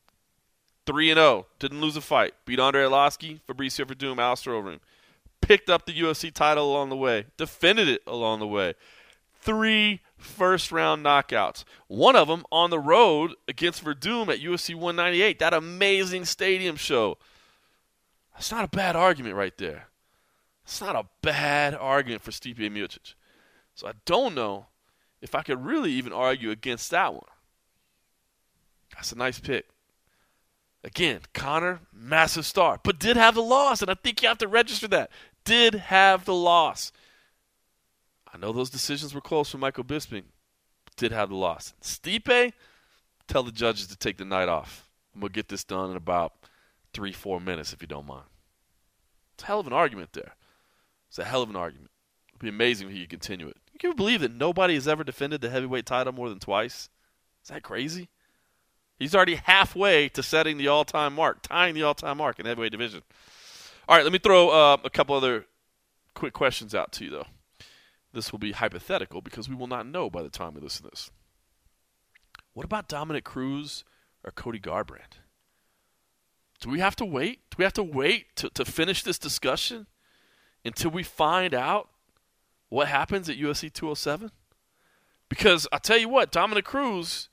3-0, didn't lose a fight. Beat Andre Arlovski, Fabricio Verdum, Alistair Overeem. Picked up the UFC title along the way. Defended it along the way. 3 first-round knockouts. One of them on the road against Verdum at UFC 198. That amazing stadium show. That's not a bad argument right there. It's not a bad argument for Stipe Miocic. So I don't know if I could really even argue against that one. That's a nice pick. Again, Conor, massive star, but did have the loss, and I think you have to register that. Did have the loss. I know those decisions were close for Michael Bisping, but did have the loss. Stipe, tell the judges to take the night off. I'm going to get this done in about 3-4 minutes, if you don't mind. It's a hell of an argument there. It's a hell of an argument. It would be amazing if he could continue it. Can you believe that nobody has ever defended the heavyweight title more than twice? Is that crazy? He's already halfway to setting the all-time mark, tying the all-time mark in the heavyweight division. All right, let me throw a couple other quick questions out to you, though. This will be hypothetical because we will not know by the time we listen to this. What about Dominic Cruz or Cody Garbrandt? Do we have to wait? Do we have to wait to finish this discussion until we find out what happens at UFC 207? Because I'll tell you what, Dominic Cruz,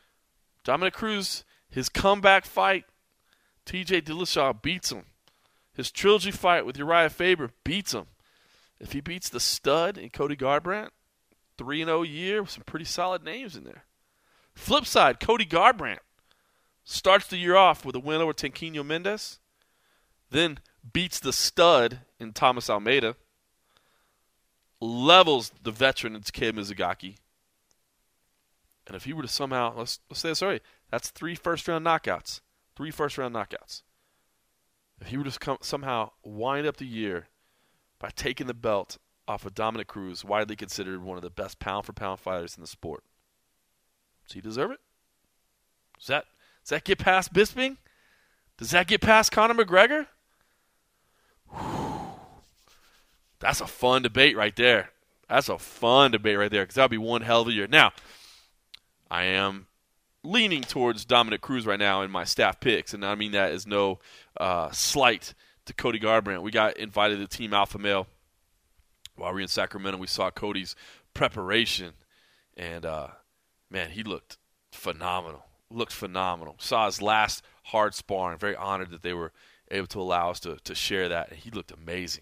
his comeback fight, TJ Dillashaw beats him. His trilogy fight with Uriah Faber beats him. If he beats the stud in Cody Garbrandt, 3-0 year with some pretty solid names in there. Flip side, Cody Garbrandt starts the year off with a win over Tanquinho Mendes, then beats the stud in Thomas Almeida, levels the veteran in Takeya Mizugaki. And if he were to somehow, let's say this already, that's 3 first-round knockouts. 3 first-round knockouts. If he were to somehow wind up the year by taking the belt off of Dominic Cruz, widely considered one of the best pound-for-pound fighters in the sport, does he deserve it? Does that get past Bisping? Does that get past Conor McGregor? That's a fun debate right there. That's a fun debate right there because that'll be one hell of a year. Now, I am leaning towards Dominic Cruz right now in my staff picks, and I mean that as no slight to Cody Garbrandt. We got invited to Team Alpha Male while we were in Sacramento. We saw Cody's preparation, and man, he looked phenomenal. Saw his last hard sparring. Very honored that they were able to allow us to share that, and he looked amazing.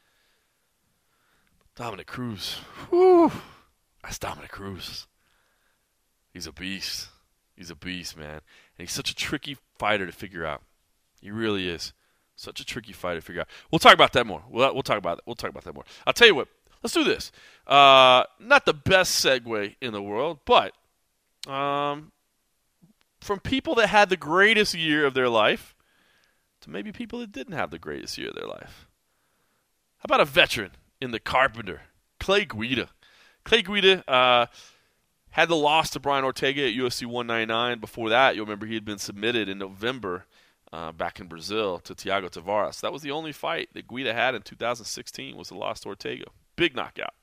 Dominic Cruz, whew, that's Dominic Cruz. He's a beast. He's a beast, man. And he's such a tricky fighter to figure out. He really is. Such a tricky fighter to figure out. We'll talk about that more. We'll talk about that more. I'll tell you what. Let's do this. Not the best segue in the world, but from people that had the greatest year of their life to maybe people that didn't have the greatest year of their life. How about a veteran in the Carpenter, Clay Guida? Clay Guida had the loss to Brian Ortega at UFC 199. Before that, you'll remember he had been submitted in November back in Brazil to Thiago Tavares. That was the only fight that Guida had in 2016 was the loss to Ortega. Big knockout.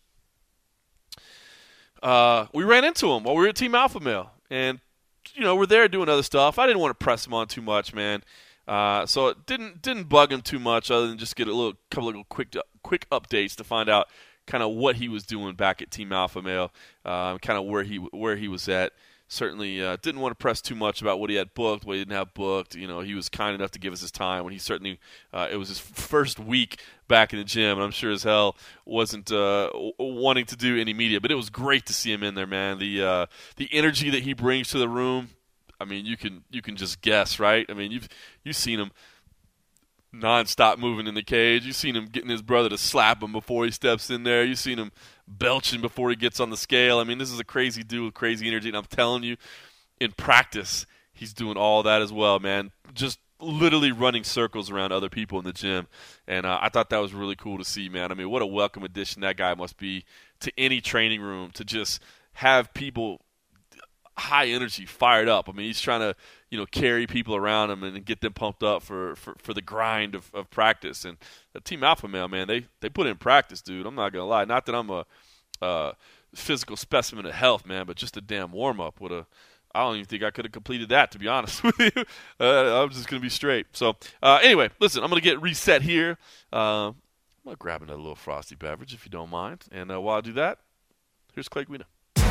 We ran into him while we were at Team Alpha Male. And, we're there doing other stuff. I didn't want to press him on too much, man. So it didn't bug him too much other than just get a couple of quick updates to find out kind of what he was doing back at Team Alpha Male, kind of where he was at. Certainly didn't want to press too much about what he had booked, what he didn't have booked. He was kind enough to give us his time when he certainly it was his first week back in the gym, and I'm sure as hell wasn't wanting to do any media. But it was great to see him in there, man. The energy that he brings to the room. I mean, you can just guess, right? I mean, you've seen him nonstop moving in the cage. You've seen him getting his brother to slap him before he steps in there. You've seen him belching before he gets on the scale. I mean, this is a crazy dude with crazy energy, and I'm telling you, in practice, he's doing all that as well, man. Just literally running circles around other people in the gym, and I thought that was really cool to see, man. I mean, what a welcome addition that guy must be to any training room to just have people high energy, fired up. I mean, he's trying to, carry people around him and get them pumped up for the grind of practice. And the Team Alpha Male, man, they put in practice, dude. I'm not going to lie. Not that I'm a physical specimen of health, man, but just a damn warm-up. I don't even think I could have completed that, to be honest with you. I'm just going to be straight. So, anyway, listen, I'm going to get reset here. I'm going to grab another little frosty beverage, if you don't mind. And while I do that, here's Clay Guida.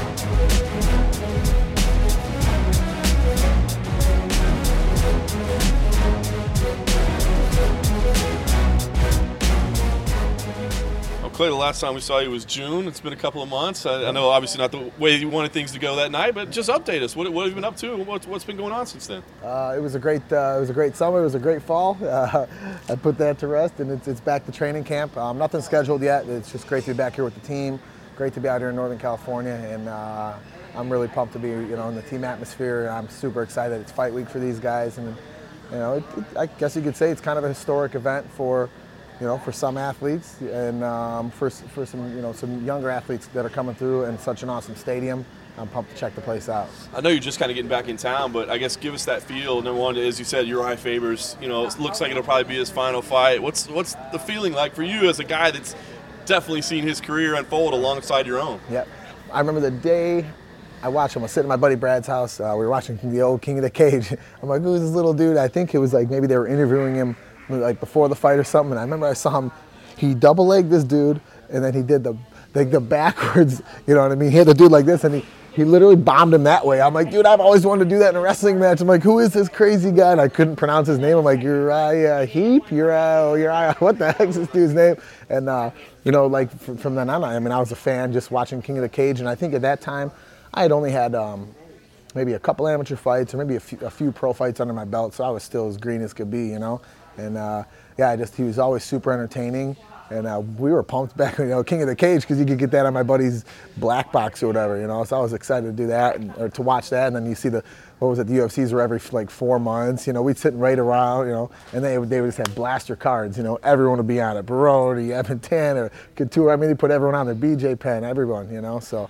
Clay, the last time we saw you was June. It's been a couple of months. I know obviously not the way you wanted things to go that night, but just update us. What have you been up to? What's been going on since then? It was a great summer. It was a great fall. I put that to rest, and it's back to training camp. Nothing scheduled yet. It's just great to be back here with the team. Great to be out here in Northern California, and I'm really pumped to be in the team atmosphere. I'm super excited. It's fight week for these guys, and I guess you could say it's kind of a historic event for some athletes and for some younger athletes that are coming through, and such an awesome stadium. I'm pumped to check the place out. I know you're just kind of getting back in town, but I guess give us that feel. Number one, as you said, Uriah Fabers. It looks like it'll probably be his final fight. What's the feeling like for you as a guy that's definitely seen his career unfold alongside your own? Yep. I remember the day I watched him. I was sitting at my buddy Brad's house. We were watching the old King of the Cage. I'm like, who's this little dude? I think it was like maybe they were interviewing him like before the fight or something. And I remember I saw him. He double-legged this dude, and then he did the backwards. You know what I mean? He had the dude like this, and he literally bombed him that way. I'm like, dude, I've always wanted to do that in a wrestling match. I'm like, who is this crazy guy? And I couldn't pronounce his name. I'm like, Uriah Heep? Uriah, what the heck's this dude's name? And, from then on, I was a fan just watching King of the Cage. And I think at that time, I had only had maybe a couple amateur fights or maybe a few pro fights under my belt. So I was still as green as could be, And, he was always super entertaining. And we were pumped back, King of the Cage, because you could get that on my buddy's black box or whatever, So I was excited to do that or to watch that. And then you see the UFCs were every 4 months. We'd sit right around, and they would just have blaster cards. Everyone would be on it. Barone, Evan Tanner, Couture. I mean, they put everyone on there. BJ Penn, everyone, So,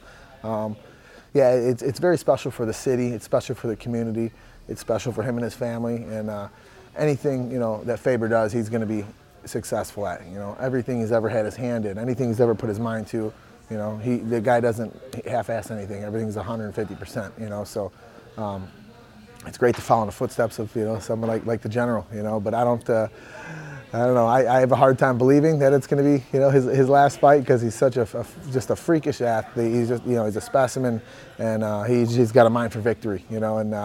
it's very special for the city. It's special for the community. It's special for him and his family. And anything, that Faber does, he's going to be successful at. You know, everything he's ever had his hand in, anything he's ever put his mind to, you know, the guy doesn't half-ass anything. Everything's 150%. You know, so it's great to follow in the footsteps of, you know, someone like the General. You know, but I don't know. I have a hard time believing that it's going to be, you know, his last fight, because he's such just a freakish athlete. He's just, you know, he's a specimen, and he's got a mind for victory, you know. And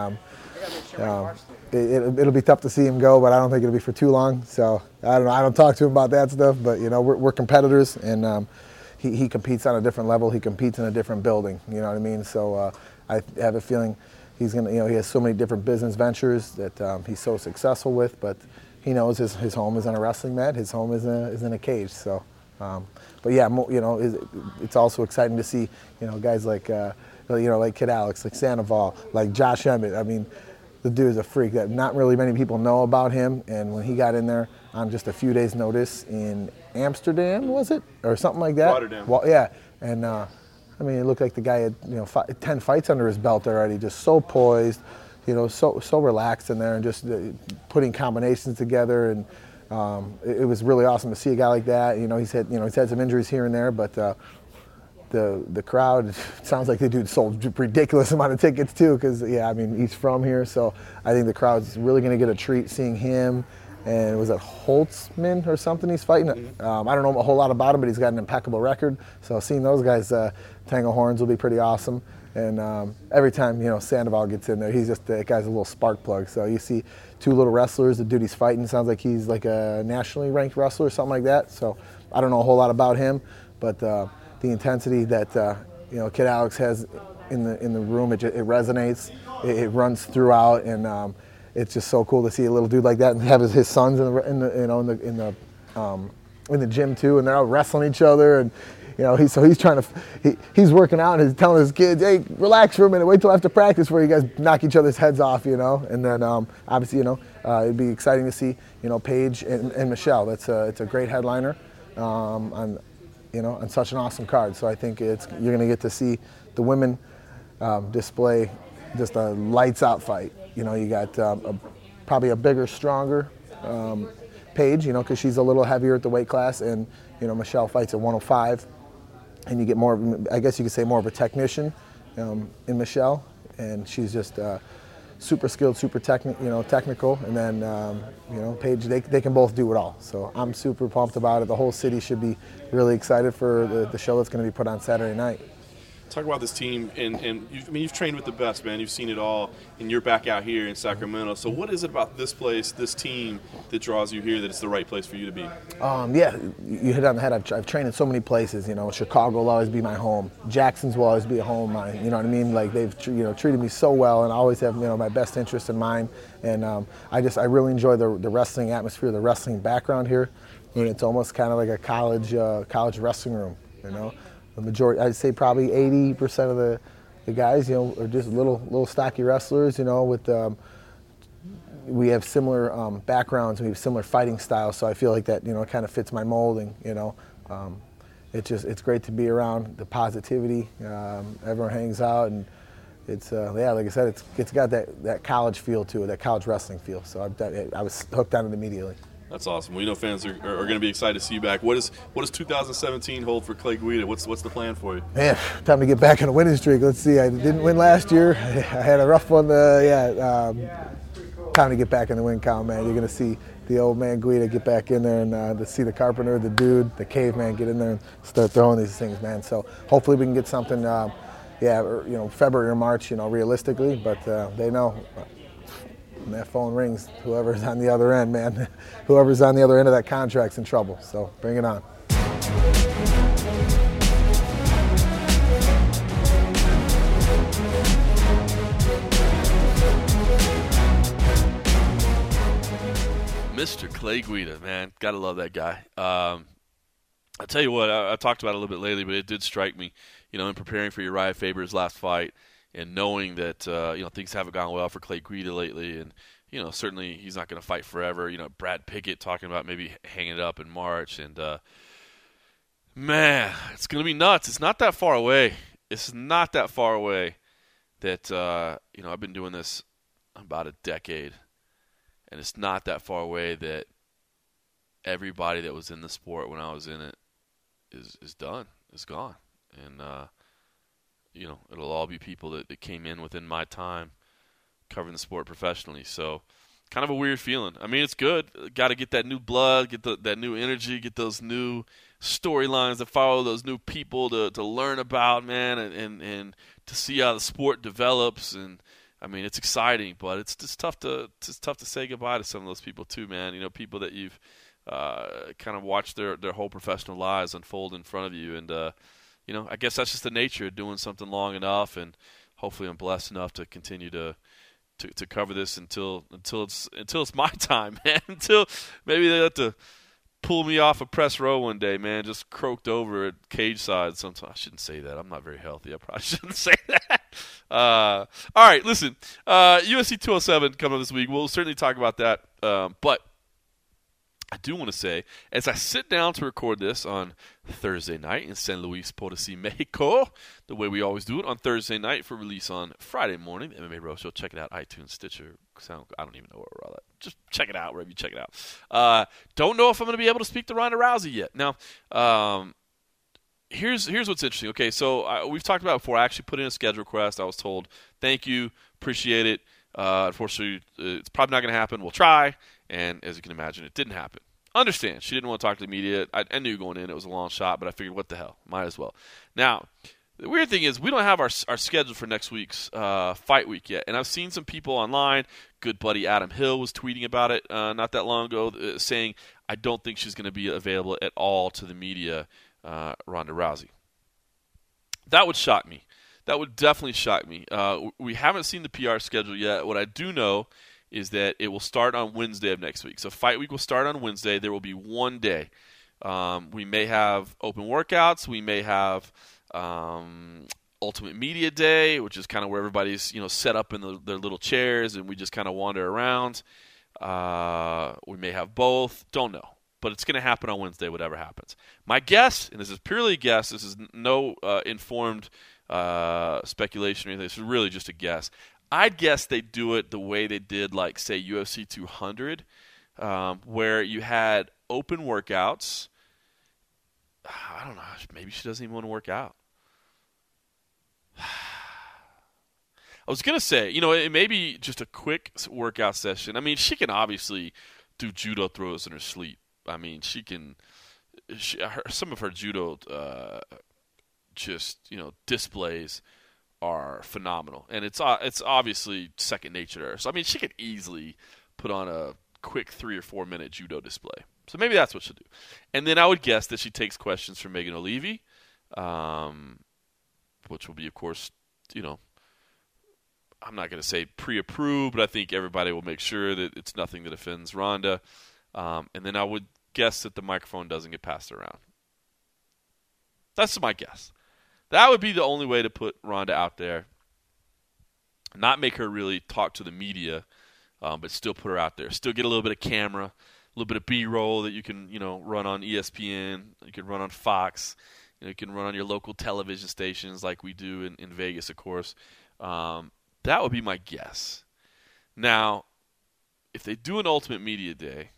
it'll be tough to see him go, but I don't think it'll be for too long. So I don't know. I don't talk to him about that stuff, but you know, we're competitors, and he competes on a different level. He competes in a different building. You know what I mean? So I have a feeling he's gonna, you know, he has so many different business ventures that he's so successful with, but he knows his home is on a wrestling mat. His home is in a cage. So, but yeah, you know, it's also exciting to see, you know, guys like, you know, like Kid Alex, like Sandoval, like Josh Emmett. I mean, the dude is a freak that not really many people know about him. And when he got in there on just a few days' notice in Amsterdam, was it, or something like that? Rotterdam. Well, yeah, and I mean, it looked like the guy had, you know, 10 fights under his belt already, just so poised. You know, so relaxed in there, and just putting combinations together, and it was really awesome to see a guy like that. You know, he's had some injuries here and there, but the crowd, it sounds like the dude sold a ridiculous amount of tickets too, because yeah, I mean, he's from here, so I think the crowd's really going to get a treat seeing him. And was it Holtzman or something he's fighting? I don't know a whole lot about him, but he's got an impeccable record. So seeing those guys tangle horns will be pretty awesome. And every time, you know, Sandoval gets in there, he's just, that guy's a little spark plug. So you see two little wrestlers, the dude he's fighting sounds like he's like a nationally ranked wrestler or something like that. So I don't know a whole lot about him, but the intensity that, you know, Kid Alex has in the room, it resonates, it runs throughout, and it's just so cool to see a little dude like that and have his sons in the gym too, and they're out wrestling each other, and you know, he's working out, and he's telling his kids, hey, relax for a minute, wait till after practice where you guys knock each other's heads off, you know. And then obviously, you know, it'd be exciting to see, you know, Paige and Michelle. It's a great headliner on such an awesome card. So I think you're going to get to see the women display just a lights out fight. You know, you got probably a bigger, stronger Paige, you know, because she's a little heavier at the weight class, and you know, Michelle fights at 105. And you get more, I guess you could say, more of a technician in Michelle, and she's just super skilled, super technical. And then you know, Paige, they can both do it all. So I'm super pumped about it. The whole city should be really excited for the show that's going to be put on Saturday night. Talk about this team, and you've trained with the best, man. You've seen it all, and you're back out here in Sacramento. So what is it about this place, this team, that draws you here, that it's the right place for you to be? Yeah, you hit it on the head. I've trained in so many places. You know, Chicago will always be my home. Jackson's will always be a home. You know what I mean? Like, they've treated me so well, and I always have, you know, my best interest in mind. And I really enjoy the wrestling atmosphere, the wrestling background here. I mean, it's almost kind of like a college wrestling room. You know. The majority, I'd say probably 80% of the guys, you know, are just little stocky wrestlers, you know, with we have similar backgrounds, we have similar fighting styles, so I feel like that, you know, it kind of fits my molding, you know. It's great to be around, the positivity, everyone hangs out, and it's, yeah, like I said, it's got that college feel to it, that college wrestling feel, so I was hooked on it immediately. That's awesome. Well, you know, fans are going to be excited to see you back. What does 2017 hold for Clay Guida? What's the plan for you? Man, time to get back on a winning streak. Let's see. I didn't win last year. I had a rough one. Time to get back in the win count, man. You're going to see the old man Guida get back in there, and to see the Carpenter, the dude, the caveman get in there and start throwing these things, man. So hopefully we can get something, February or March, you know, realistically. But they know. When that phone rings, whoever's on the other end, man, whoever's on the other end of that contract's in trouble. So bring it on. Mr. Clay Guida, man, gotta love that guy. I tell you what, I talked about it a little bit lately, but it did strike me, you know, in preparing for Uriah Faber's last fight, and knowing that, you know, things haven't gone well for Clay Guida lately, and, you know, certainly he's not going to fight forever. You know, Brad Pickett talking about maybe hanging it up in March, and, man, it's going to be nuts. It's not that far away. It's not that far away that, you know, I've been doing this about a decade, and it's not that far away that everybody that was in the sport when I was in it is done, is gone. And, it'll all be people that came in within my time covering the sport professionally. So kind of a weird feeling. I mean, it's good. Got to get that new blood, get that new energy, get those new storylines to follow, those new people to learn about, man, and to see how the sport develops. And I mean, it's exciting, but it's just tough to say goodbye to some of those people too, man. People that you've kind of watched their whole professional lives unfold in front of you. And I guess that's just the nature of doing something long enough, and hopefully I'm blessed enough to continue to cover this until it's my time, man. Until maybe they have to pull me off a press row one day, man. Just croaked over at cage side. Sometimes I shouldn't say that. I'm not very healthy. I probably shouldn't say that. All right, listen. UFC 207 coming up this week. We'll certainly talk about that. But I do want to say, as I sit down to record this on Thursday night in San Luis Potosí, Mexico, the way we always do it on Thursday night for release on Friday morning, the MMA Bro Show. Check it out, iTunes, Stitcher, I don't even know where we're all at. Just check it out wherever you check it out. Don't know if I'm going to be able to speak to Ronda Rousey yet. Now, here's what's interesting. Okay, so we've talked about it before. I actually put in a schedule request. I was told, thank you, appreciate it. Unfortunately, it's probably not going to happen. We'll try. And as you can imagine, it didn't happen. Understand, she didn't want to talk to the media. I knew going in it was a long shot, but I figured, what the hell? Might as well. Now, the weird thing is we don't have our schedule for next week's fight week yet. And I've seen some people online. Good buddy Adam Hill was tweeting about it not that long ago, saying, I don't think she's going to be available at all to the media, Ronda Rousey. That would shock me. That would definitely shock me. We haven't seen the PR schedule yet. What I do know is that it will start on Wednesday of next week. So fight week will start on Wednesday. There will be one day. We may have open workouts. We may have Ultimate Media Day, which is kind of where everybody's set up in their little chairs and we just kind of wander around. We may have both. Don't know. But it's going to happen on Wednesday, whatever happens. My guess, and this is purely a guess, this is no informed speculation or anything, this is really just a guess. I'd guess they do it the way they did, like, say, UFC 200, where you had open workouts. I don't know. Maybe she doesn't even want to work out. I was going to say, it may be just a quick workout session. I mean, she can obviously do judo throws in her sleep. I mean, she can some of her judo displays are phenomenal, and it's obviously second nature to her. So I mean, she could easily put on a quick 3 or 4 minute judo display. So maybe that's what she'll do. And then I would guess that she takes questions from Megan O'Leary, which will be, of course, I'm not going to say pre-approved, but I think everybody will make sure that it's nothing that offends Ronda. And then I would guess that the microphone doesn't get passed around. That's my guess. That would be the only way to put Ronda out there. Not make her really talk to the media, but still put her out there. Still get a little bit of camera, a little bit of B-roll that you can, run on ESPN. You can run on Fox. You can run on your local television stations like we do in Vegas, of course. That would be my guess. Now, if they do an Ultimate Media Day,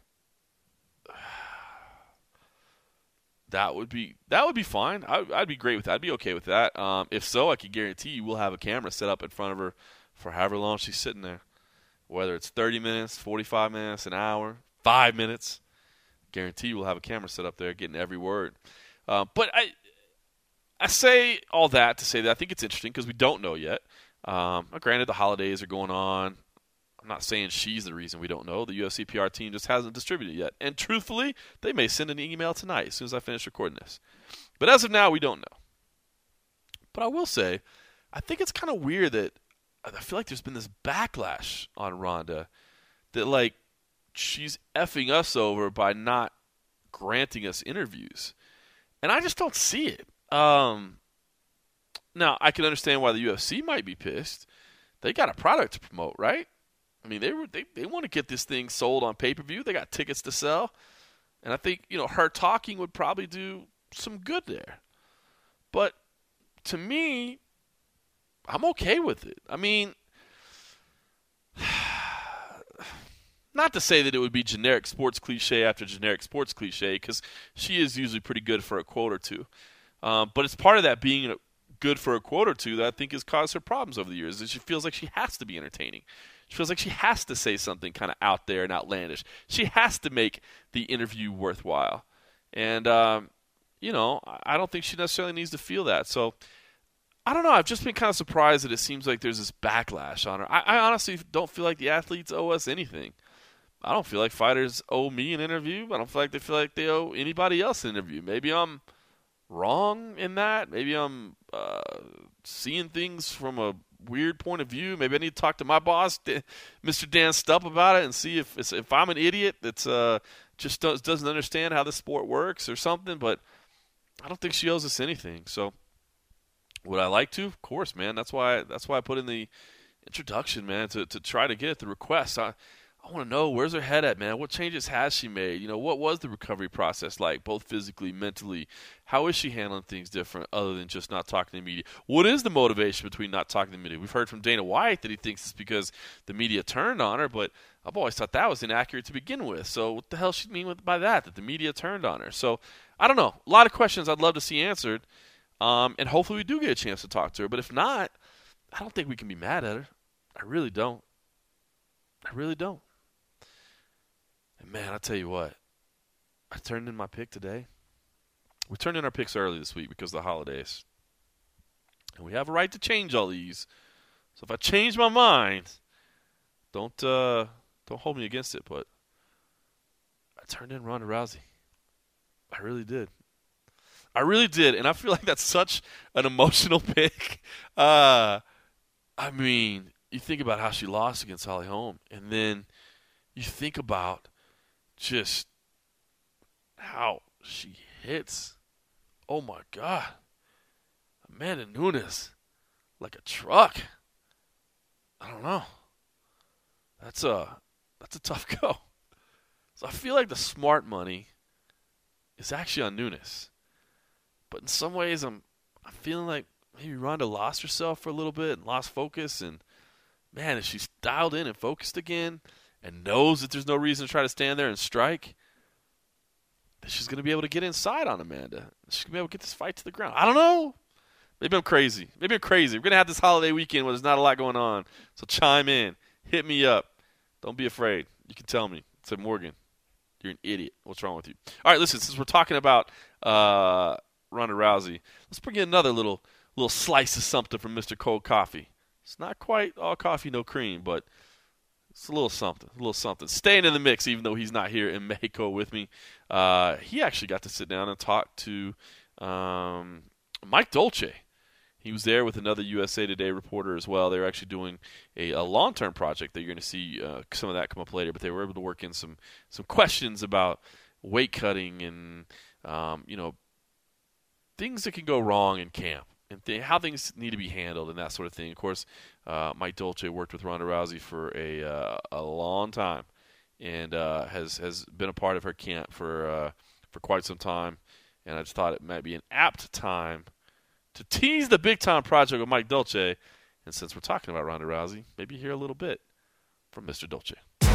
that would be fine. I'd be great with that. I'd be okay with that. If so, I can guarantee you we'll have a camera set up in front of her for however long she's sitting there. Whether it's 30 minutes, 45 minutes, an hour, 5 minutes, guarantee we'll have a camera set up there getting every word. But I say all that to say that I think it's interesting because we don't know yet. Granted, the holidays are going on. I'm not saying she's the reason we don't know. The UFC PR team just hasn't distributed yet. And truthfully, they may send an email tonight as soon as I finish recording this. But as of now, we don't know. But I will say, I think it's kind of weird that I feel like there's been this backlash on Ronda that, like, she's effing us over by not granting us interviews. And I just don't see it. Now, I can understand why the UFC might be pissed. They got a product to promote, right? I mean, they want to get this thing sold on pay-per-view. They got tickets to sell. And I think, her talking would probably do some good there. But to me, I'm okay with it. I mean, Not to say that it would be generic sports cliche after generic sports cliche, because she is usually pretty good for a quote or two. But it's part of that being good for a quote or two that I think has caused her problems over the years. Is she feels like she has to be entertaining. She feels like she has to say something kind of out there and outlandish. She has to make the interview worthwhile. And, I don't think she necessarily needs to feel that. So, I don't know. I've just been kind of surprised that it seems like there's this backlash on her. I honestly don't feel like the athletes owe us anything. I don't feel like fighters owe me an interview. I don't feel like they owe anybody else an interview. Maybe I'm wrong in that. Maybe I'm seeing things from a weird point of view. Maybe I need to talk to my boss, Mr. Dan Stupp, about it and see if I'm an idiot that's just doesn't understand how the sport works or something. But I don't think she owes us anything. So would I like to? Of course, man. That's why I put in the introduction, man, to try to get at the request. I want to know, where's her head at, man? What changes has she made? What was the recovery process like, both physically, mentally? How is she handling things different other than just not talking to the media? What is the motivation between not talking to the media? We've heard from Dana White that he thinks it's because the media turned on her, but I've always thought that was inaccurate to begin with. So what the hell she mean by that the media turned on her? So I don't know. A lot of questions I'd love to see answered, and hopefully we do get a chance to talk to her. But if not, I don't think we can be mad at her. I really don't. And man, I'll tell you what, I turned in my pick today. We turned in our picks early this week because of the holidays. And we have a right to change all these. So if I change my mind, don't hold me against it, but I turned in Ronda Rousey. I really did. And I feel like that's such an emotional pick. I mean, you think about how she lost against Holly Holm, and then you think about just how she hits. Oh, my God. Amanda Nunes, like a truck. I don't know. That's a tough go. So I feel like the smart money is actually on Nunes. But in some ways, I'm feeling like maybe Ronda lost herself for a little bit and lost focus. And, man, if she's dialed in and focused again and knows that there's no reason to try to stand there and strike, then she's going to be able to get inside on Amanda. She's going to be able to get this fight to the ground. I don't know. Maybe I'm crazy. We're going to have this holiday weekend where there's not a lot going on. So chime in. Hit me up. Don't be afraid. You can tell me. Say, Morgan, you're an idiot. What's wrong with you? All right, listen, since we're talking about Ronda Rousey, let's bring in another little slice of something from Mr. Cold Coffee. It's not quite all coffee, no cream, but it's a little something. Staying in the mix, even though he's not here in Mexico with me. He actually got to sit down and talk to Mike Dolce. He was there with another USA Today reporter as well. They were actually doing a long-term project that you're going to see some of that come up later, but they were able to work in some questions about weight cutting and things that can go wrong in camp and how things need to be handled and that sort of thing. Of course, Mike Dolce worked with Ronda Rousey for a long time and has been a part of her camp for quite some time. And I just thought it might be an apt time to tease the big-time project with Mike Dolce. And since we're talking about Ronda Rousey, maybe hear a little bit from Mr. Dolce.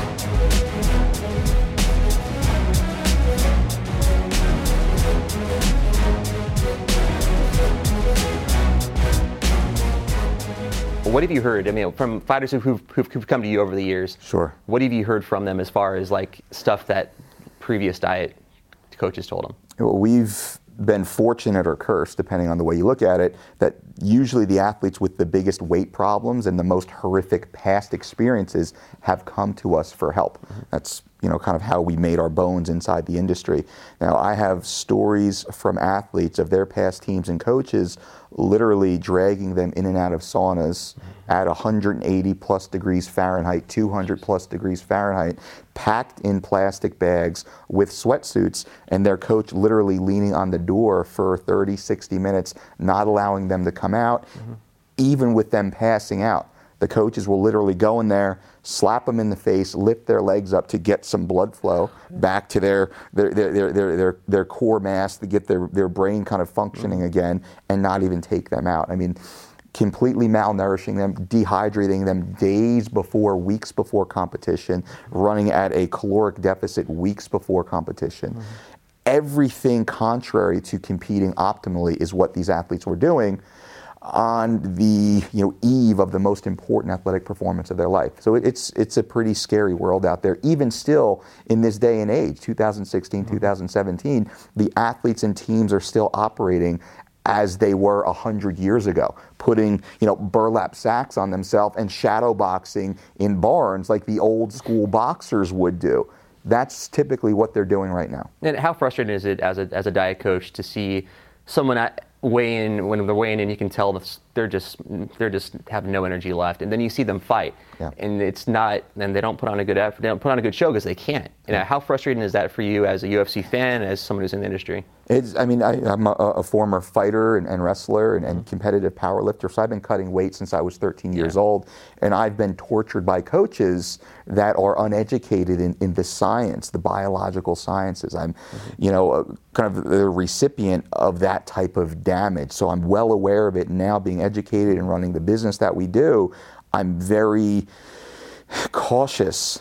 What have you heard? I mean, from fighters who've come to you over the years? Sure. What have you heard from them as far as like stuff that previous diet coaches told them? Well, we've been fortunate or cursed, depending on the way you look at it, that usually the athletes with the biggest weight problems and the most horrific past experiences have come to us for help. Mm-hmm. That's kind of how we made our bones inside the industry. Now, I have stories from athletes of their past teams and coaches literally dragging them in and out of saunas at 180 plus degrees Fahrenheit, 200 plus degrees Fahrenheit, packed in plastic bags with sweatsuits, and their coach literally leaning on the door for 30, 60 minutes, not allowing them to come out, even with them passing out. The coaches will literally go in there, slap them in the face, lift their legs up to get some blood flow back to their core mass, to get their brain kind of functioning again, and not even take them out. I mean, completely malnourishing them, dehydrating them days before, weeks before competition, running at a caloric deficit weeks before competition. Everything contrary to competing optimally is what these athletes were doing on the eve of the most important athletic performance of their life. So it's a pretty scary world out there. Even still, in this day and age, 2016, 2017, the athletes and teams are still operating as they were 100 years ago, putting burlap sacks on themselves and shadow boxing in barns like the old school boxers would do. That's typically what they're doing right now. And how frustrating is it as a diet coach to see someone weigh in? When they're weighing in, you can tell they're just have no energy left, and then you see them fight, and they don't put on a good effort. They don't put on a good show because they can't. How frustrating is that for you as a UFC fan, as someone who's in the industry? I'm a former fighter and wrestler and competitive powerlifter, so I've been cutting weight since I was 13 years old, and I've been tortured by coaches that are uneducated in the science, the biological sciences. I'm, kind of the recipient of that type of damage, so I'm well aware of it now, being educated and running the business that we do. I'm very cautious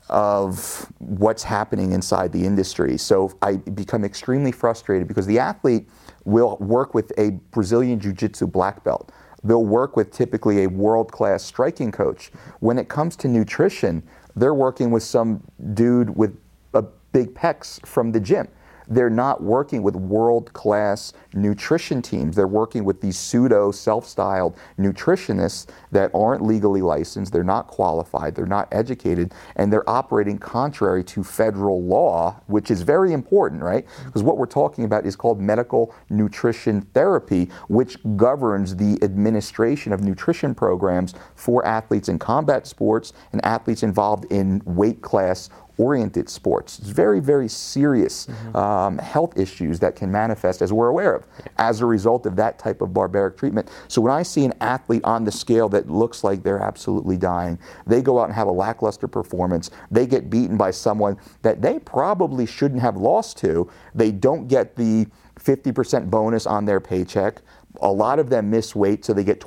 of what's happening inside the industry. So I become extremely frustrated because the athlete will work with a Brazilian Jiu-Jitsu black belt. They'll work with typically a world-class striking coach. When it comes to nutrition, they're working with some dude with a big pecs from the gym. They're not working with world-class nutrition teams. They're working with these pseudo self-styled nutritionists that aren't legally licensed, they're not qualified, they're not educated, and they're operating contrary to federal law, which is very important, right? Because what we're talking about is called medical nutrition therapy, which governs the administration of nutrition programs for athletes in combat sports and athletes involved in weight class oriented sports. It's very, very serious health issues that can manifest, as we're aware of, as a result of that type of barbaric treatment. So when I see an athlete on the scale that looks like they're absolutely dying, they go out and have a lackluster performance, they get beaten by someone that they probably shouldn't have lost to, they don't get the 50% bonus on their paycheck. A lot of them miss weight, so they get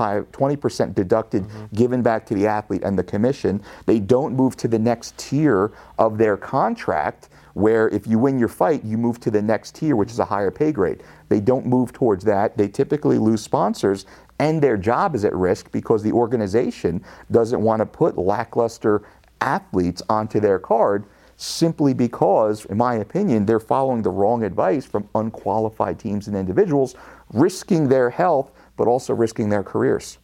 20% deducted, given back to the athlete and the commission. They don't move to the next tier of their contract, where if you win your fight, you move to the next tier, which is a higher pay grade. They don't move towards that. They typically lose sponsors, and their job is at risk because the organization doesn't want to put lackluster athletes onto their card, simply because, in my opinion, they're following the wrong advice from unqualified teams and individuals, risking their health, but also risking their careers.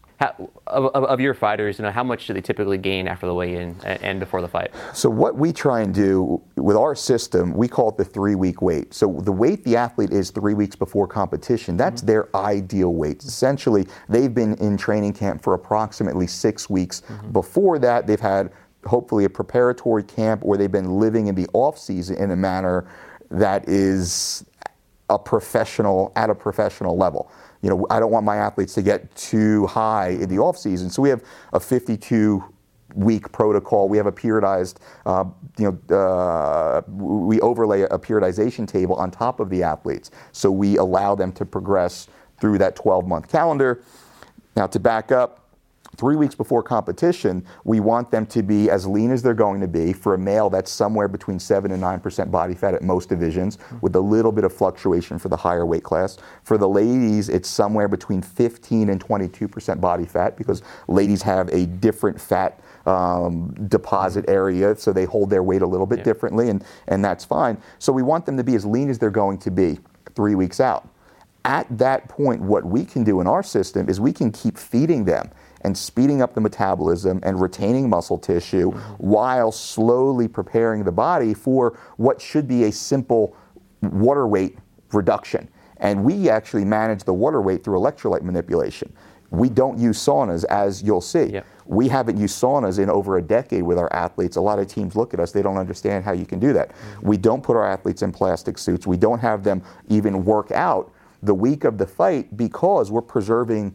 Of your fighters, how much do they typically gain after the weigh-in and before the fight? So what we try and do with our system, we call it the 3-week weight. So the weight the athlete is 3 weeks before competition, that's their ideal weight. Essentially, they've been in training camp for approximately 6 weeks. Before that, they've had hopefully a preparatory camp, or they've been living in the off season in a manner that is at a professional level. I don't want my athletes to get too high in the off season. So we have a 52-week protocol. We have a periodized, we overlay a periodization table on top of the athletes. So we allow them to progress through that 12-month calendar. Now, to back up, 3 weeks before competition, we want them to be as lean as they're going to be. For a male, that's somewhere between 7 and 9% body fat at most divisions, with a little bit of fluctuation for the higher weight class. For the ladies, it's somewhere between 15 and 22% body fat, because ladies have a different fat deposit area, so they hold their weight a little bit differently, and that's fine. So we want them to be as lean as they're going to be 3 weeks out. At that point, what we can do in our system is we can keep feeding them and speeding up the metabolism and retaining muscle tissue while slowly preparing the body for what should be a simple water weight reduction. And we actually manage the water weight through electrolyte manipulation. We don't use saunas, as you'll see. We haven't used saunas in over a decade with our athletes. A lot of teams look at us, they don't understand how you can do that. We don't put our athletes in plastic suits. We don't have them even work out the week of the fight, because we're preserving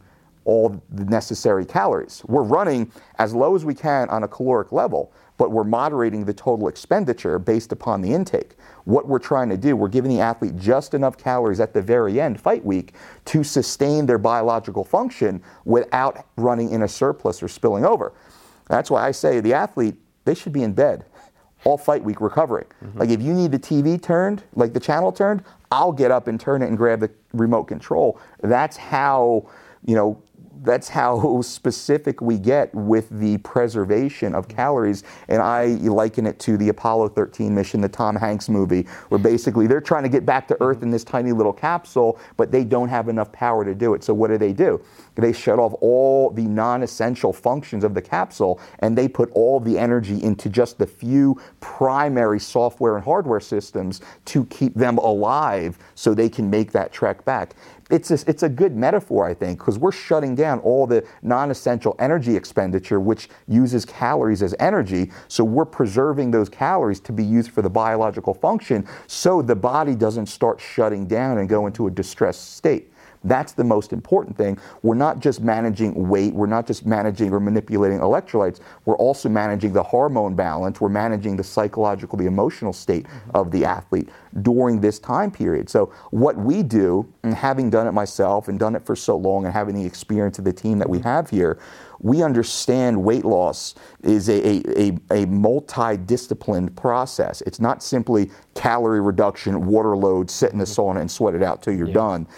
all the necessary calories. We're running as low as we can on a caloric level, but we're moderating the total expenditure based upon the intake. What we're trying to do, we're giving the athlete just enough calories at the very end, fight week, to sustain their biological function without running in a surplus or spilling over. That's why I say the athlete, they should be in bed all fight week recovering. Like if you need the TV turned, like the channel turned, I'll get up and turn it and grab the remote control. That's how, that's how specific we get with the preservation of calories. And I liken it to the Apollo 13 mission, the Tom Hanks movie, where basically they're trying to get back to Earth in this tiny little capsule, but they don't have enough power to do it. So what do? They shut off all the non-essential functions of the capsule, and they put all the energy into just the few primary software and hardware systems to keep them alive so they can make that trek back. It's a good metaphor, I think, because we're shutting down all the non-essential energy expenditure, which uses calories as energy. So we're preserving those calories to be used for the biological function so the body doesn't start shutting down and go into a distressed state. That's the most important thing. We're not just managing weight. We're not just managing or manipulating electrolytes. We're also managing the hormone balance. We're managing the psychological, the emotional state of the athlete during this time period. So what we do, and having done it myself and done it for so long and having the experience of the team that we have here, we understand weight loss is a multi-disciplined process. It's not simply calorie reduction, water load, sit in the sauna and sweat it out till you're done.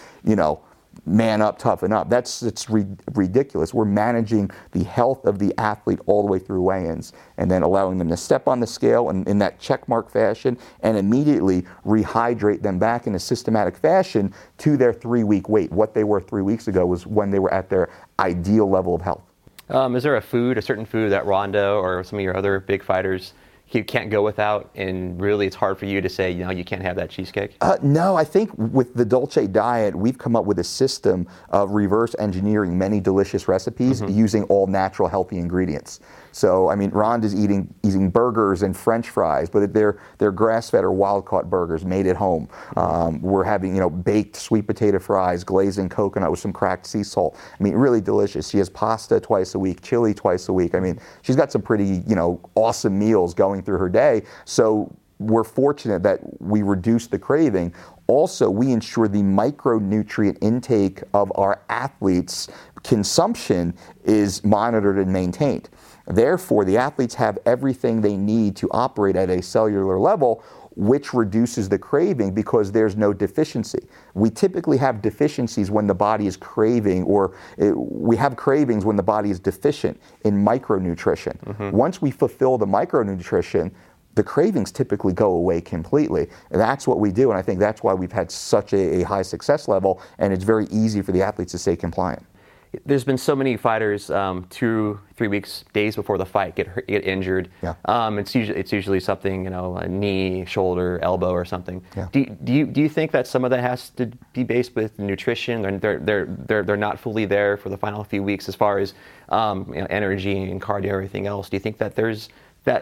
Man up, toughen up. It's ridiculous. We're managing the health of the athlete all the way through weigh-ins and then allowing them to step on the scale in that checkmark fashion and immediately rehydrate them back in a systematic fashion to their 3-week weight. What they were 3 weeks ago was when they were at their ideal level of health. Is there a certain food that Ronda or some of your other big fighters you can't go without, and really it's hard for you to say, you can't have that cheesecake? No, I think with the Dolce diet, we've come up with a system of reverse engineering many delicious recipes using all natural, healthy ingredients. So, Ronda's eating burgers and French fries, but they're grass-fed or wild-caught burgers made at home. We're having, baked sweet potato fries, glazed in coconut with some cracked sea salt. Really delicious. She has pasta twice a week, chili twice a week. She's got some pretty, awesome meals going through her day. So we're fortunate that we reduce the craving. Also, we ensure the micronutrient intake of our athletes' consumption is monitored and maintained. Therefore, the athletes have everything they need to operate at a cellular level, which reduces the craving because there's no deficiency. We typically have deficiencies when the body is craving, or we have cravings when the body is deficient in micronutrition. Once we fulfill the micronutrition, the cravings typically go away completely. And that's what we do, and I think that's why we've had such a high success level, and it's very easy for the athletes to stay compliant. There's been so many fighters 2-3 weeks, days before the fight, get injured. Yeah. It's usually something, a knee, shoulder, elbow, or something. Yeah. Do you think that some of that has to be based with nutrition? They're not fully there for the final few weeks as far as energy and cardio, everything else. Do you think that there's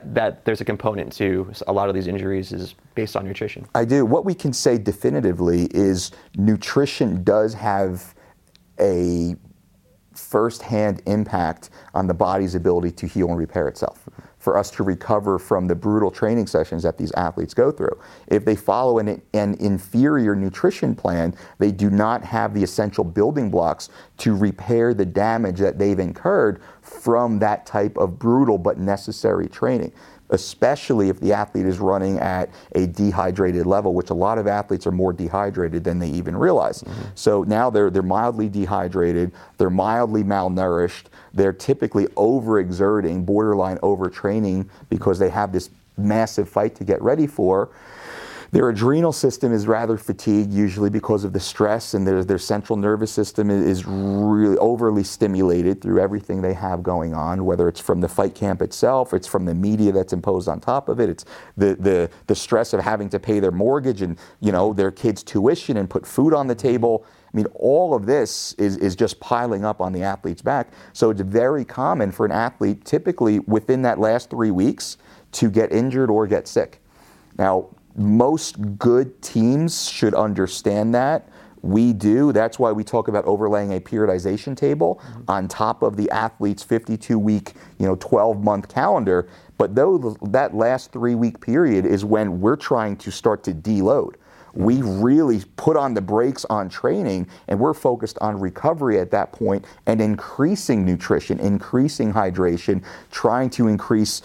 a component to a lot of these injuries is based on nutrition? I do. What we can say definitively is nutrition does have a first-hand impact on the body's ability to heal and repair itself, for us to recover from the brutal training sessions that these athletes go through. If they follow an inferior nutrition plan, they do not have the essential building blocks to repair the damage that they've incurred from that type of brutal but necessary training, especially if the athlete is running at a dehydrated level, which a lot of athletes are more dehydrated than they even realize. So now they're mildly dehydrated, they're mildly malnourished, they're typically overexerting, borderline overtraining, because they have this massive fight to get ready for. Their adrenal system is rather fatigued, usually because of the stress, and their central nervous system is really overly stimulated through everything they have going on, whether it's from the fight camp itself, it's from the media that's imposed on top of it, it's the stress of having to pay their mortgage and their kids' tuition and put food on the table. All of this is just piling up on the athlete's back. So it's very common for an athlete, typically within that last 3 weeks, to get injured or get sick. Now, most good teams should understand that. we do. That's why we talk about overlaying a periodization table on top of the athlete's 52-week, 12-month calendar. But that last 3-week period is when we're trying to start to deload. We really put on the brakes on training, and we're focused on recovery at that point and increasing nutrition, increasing hydration, trying to increase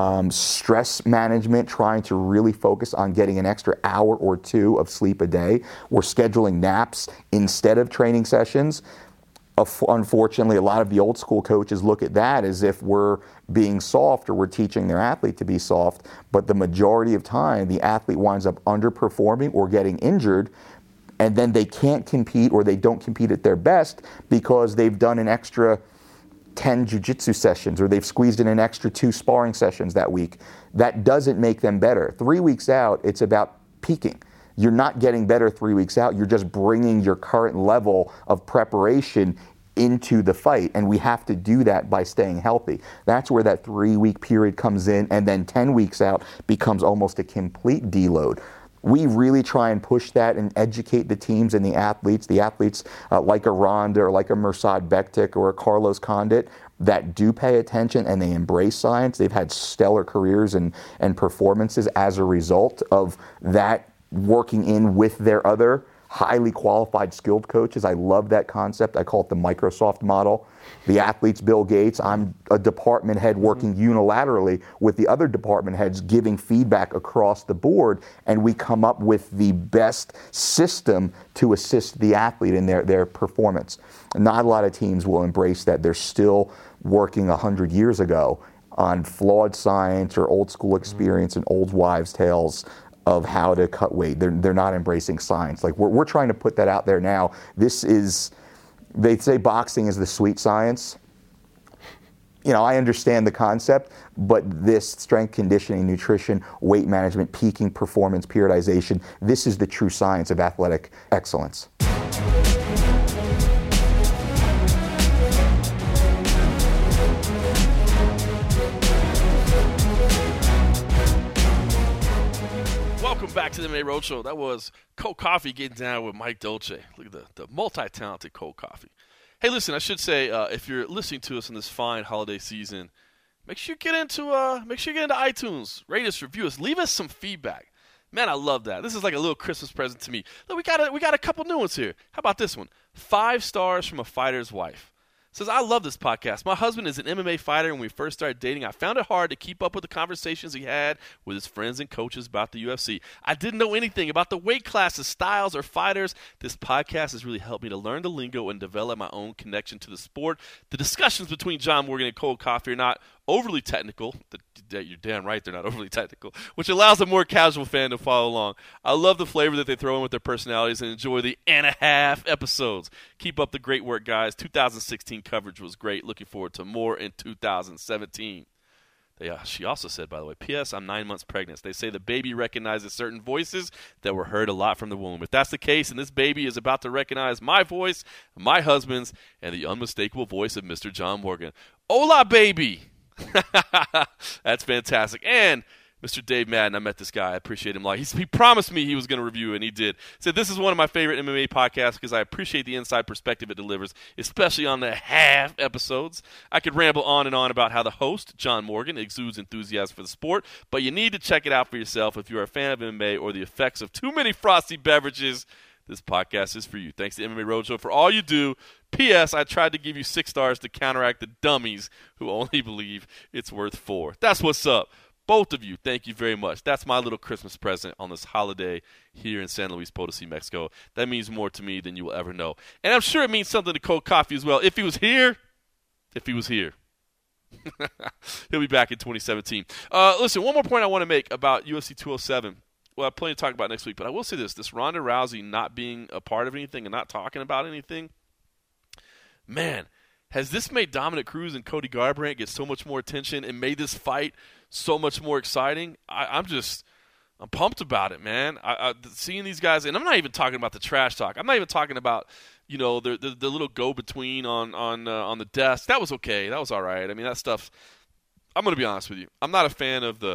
stress management, trying to really focus on getting an extra hour or 2 of sleep a day. We're scheduling naps instead of training sessions. Unfortunately, a lot of the old school coaches look at that as if we're being soft or we're teaching their athlete to be soft, but the majority of time the athlete winds up underperforming or getting injured, and then they can't compete or they don't compete at their best because they've done an extra 10 jiu-jitsu sessions or they've squeezed in an extra 2 sparring sessions that week. That doesn't make them better. 3 weeks out, it's about peaking. You're not getting better 3 weeks out. You're just bringing your current level of preparation into the fight, and we have to do that by staying healthy. That's where that 3-week period comes in, and then 10 weeks out becomes almost a complete deload. We really try and push that and educate the teams and the athletes like a Ronda or like a Mirsad Bektic or a Carlos Condit that do pay attention and they embrace science. They've had stellar careers and performances as a result of that working in with their other highly qualified, skilled coaches. I love that concept. I call it the Microsoft model. The athlete's Bill Gates. I'm a department head working unilaterally with the other department heads giving feedback across the board, and we come up with the best system to assist the athlete in their performance. Not a lot of teams will embrace that. They're still working 100 years ago on flawed science or old school experience and old wives' tales of how to cut weight. They're not embracing science. Like we're trying to put that out there now. They say boxing is the sweet science. I understand the concept, but this strength conditioning, nutrition, weight management, peaking performance, periodization, this is the true science of athletic excellence. Welcome back to the MMA Roadshow. That was Cold Coffee getting down with Mike Dolce. Look at the multi-talented Cold Coffee. Hey, listen, I should say, if you're listening to us in this fine holiday season, make sure you get into iTunes, rate us, review us, leave us some feedback. Man, I love that. This is like a little Christmas present to me. Look, we got a couple new ones here. How about this one? 5 stars from a fighter's wife. Says, I love this podcast. My husband is an MMA fighter, and when we first started dating, I found it hard to keep up with the conversations he had with his friends and coaches about the UFC. I didn't know anything about the weight classes, styles, or fighters. This podcast has really helped me to learn the lingo and develop my own connection to the sport. The discussions between John Morgan and Cold Coffee are not overly technical. You're damn right they're not overly technical, which allows a more casual fan to follow along. I love the flavor that they throw in with their personalities and enjoy the and a half episodes. Keep up the great work, guys. 2016 coverage was great. Looking forward to more in 2017. She also said, by the way, P.S. I'm 9 months pregnant. They say the baby recognizes certain voices that were heard a lot from the womb. If that's the case, and this baby is about to recognize my voice, my husband's, and the unmistakable voice of Mr. John Morgan. Hola, baby! That's fantastic. And Mr. Dave Madden, I met this guy. I appreciate him. He promised me he was going to review, and he did. Said, this is one of my favorite MMA podcasts because I appreciate the inside perspective it delivers, especially on the half episodes. I could ramble on and on about how the host, John Morgan, exudes enthusiasm for the sport, but you need to check it out for yourself if you're a fan of MMA or the effects of too many frosty beverages. This podcast is for you. Thanks to MMA Roadshow for all you do. P.S. I tried to give you 6 stars to counteract the dummies who only believe it's worth 4. That's what's up. Both of you, thank you very much. That's my little Christmas present on this holiday here in San Luis Potosí, Mexico. That means more to me than you will ever know. And I'm sure it means something to Cold Coffee as well. If he was here. He'll be back in 2017. Listen, one more point I want to make about UFC 207. Well, I have plenty to talk about next week, but I will say this Ronda Rousey not being a part of anything and not talking about anything, man, has this made Dominic Cruz and Cody Garbrandt get so much more attention and made this fight so much more exciting? I'm pumped about it, man. Seeing these guys, and I'm not even talking about the trash talk. I'm not even talking about, the little go-between on the desk. That was okay. That was all right. I mean, that stuff, I'm going to be honest with you. I'm not a fan of the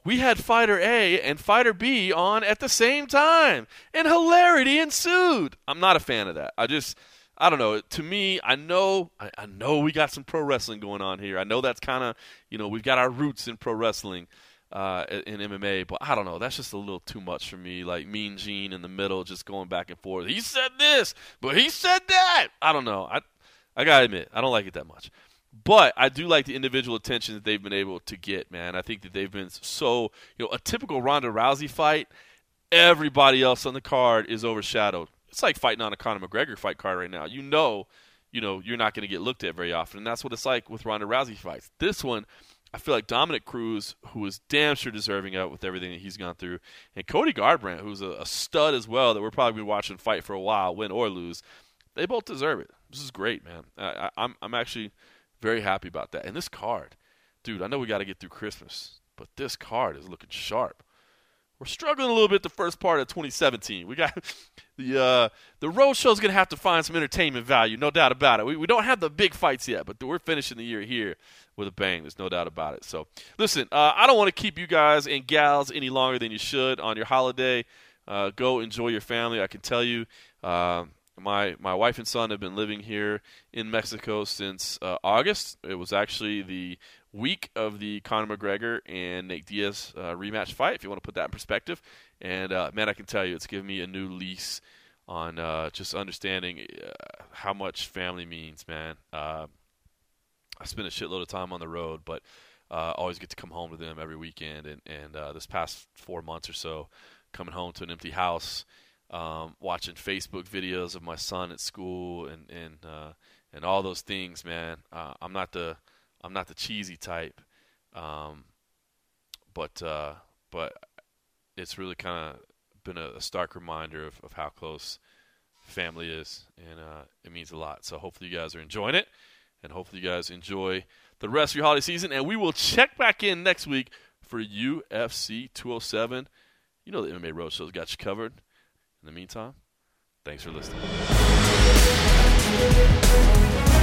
we had Fighter A and Fighter B on at the same time, and hilarity ensued. I'm not a fan of that. I don't know. To me, I know we got some pro wrestling going on here. I know that's kind of, we've got our roots in pro wrestling, in MMA, but I don't know. That's just a little too much for me. Like Mean Gene in the middle, just going back and forth. He said this, but he said that. I don't know. I gotta admit, I don't like it that much. But I do like the individual attention that they've been able to get, man. I think that they've been so, a typical Ronda Rousey fight, everybody else on the card is overshadowed. It's like fighting on a Conor McGregor fight card right now. You're not going to get looked at very often, and that's what it's like with Ronda Rousey fights. This one, I feel like Dominic Cruz, who is damn sure deserving of it with everything that he's gone through, and Cody Garbrandt, who's a stud as well, that we're probably going to be watching fight for a while, win or lose, they both deserve it. This is great, man. I'm actually very happy about that. And this card, dude, I know we got to get through Christmas, but this card is looking sharp. We're struggling a little bit the first part of 2017. We got the road show's going to have to find some entertainment value, no doubt about it. We don't have the big fights yet, but we're finishing the year here with a bang. There's no doubt about it. So, listen, I don't want to keep you guys and gals any longer than you should on your holiday. Go enjoy your family. I can tell you, my wife and son have been living here in Mexico since August. It was actually the week of the Conor McGregor and Nate Diaz rematch fight, if you want to put that in perspective. And, man, I can tell you it's given me a new lease on just understanding how much family means, man. I spend a shitload of time on the road, but always get to come home to them every weekend. And this past 4 months or so, coming home to an empty house, watching Facebook videos of my son at school and all those things, man. I'm not the cheesy type, but it's really kind of been a stark reminder of how close family is, and it means a lot. So hopefully you guys are enjoying it, and hopefully you guys enjoy the rest of your holiday season, and we will check back in next week for UFC 207. The MMA Roadshow's got you covered. In the meantime, thanks for listening.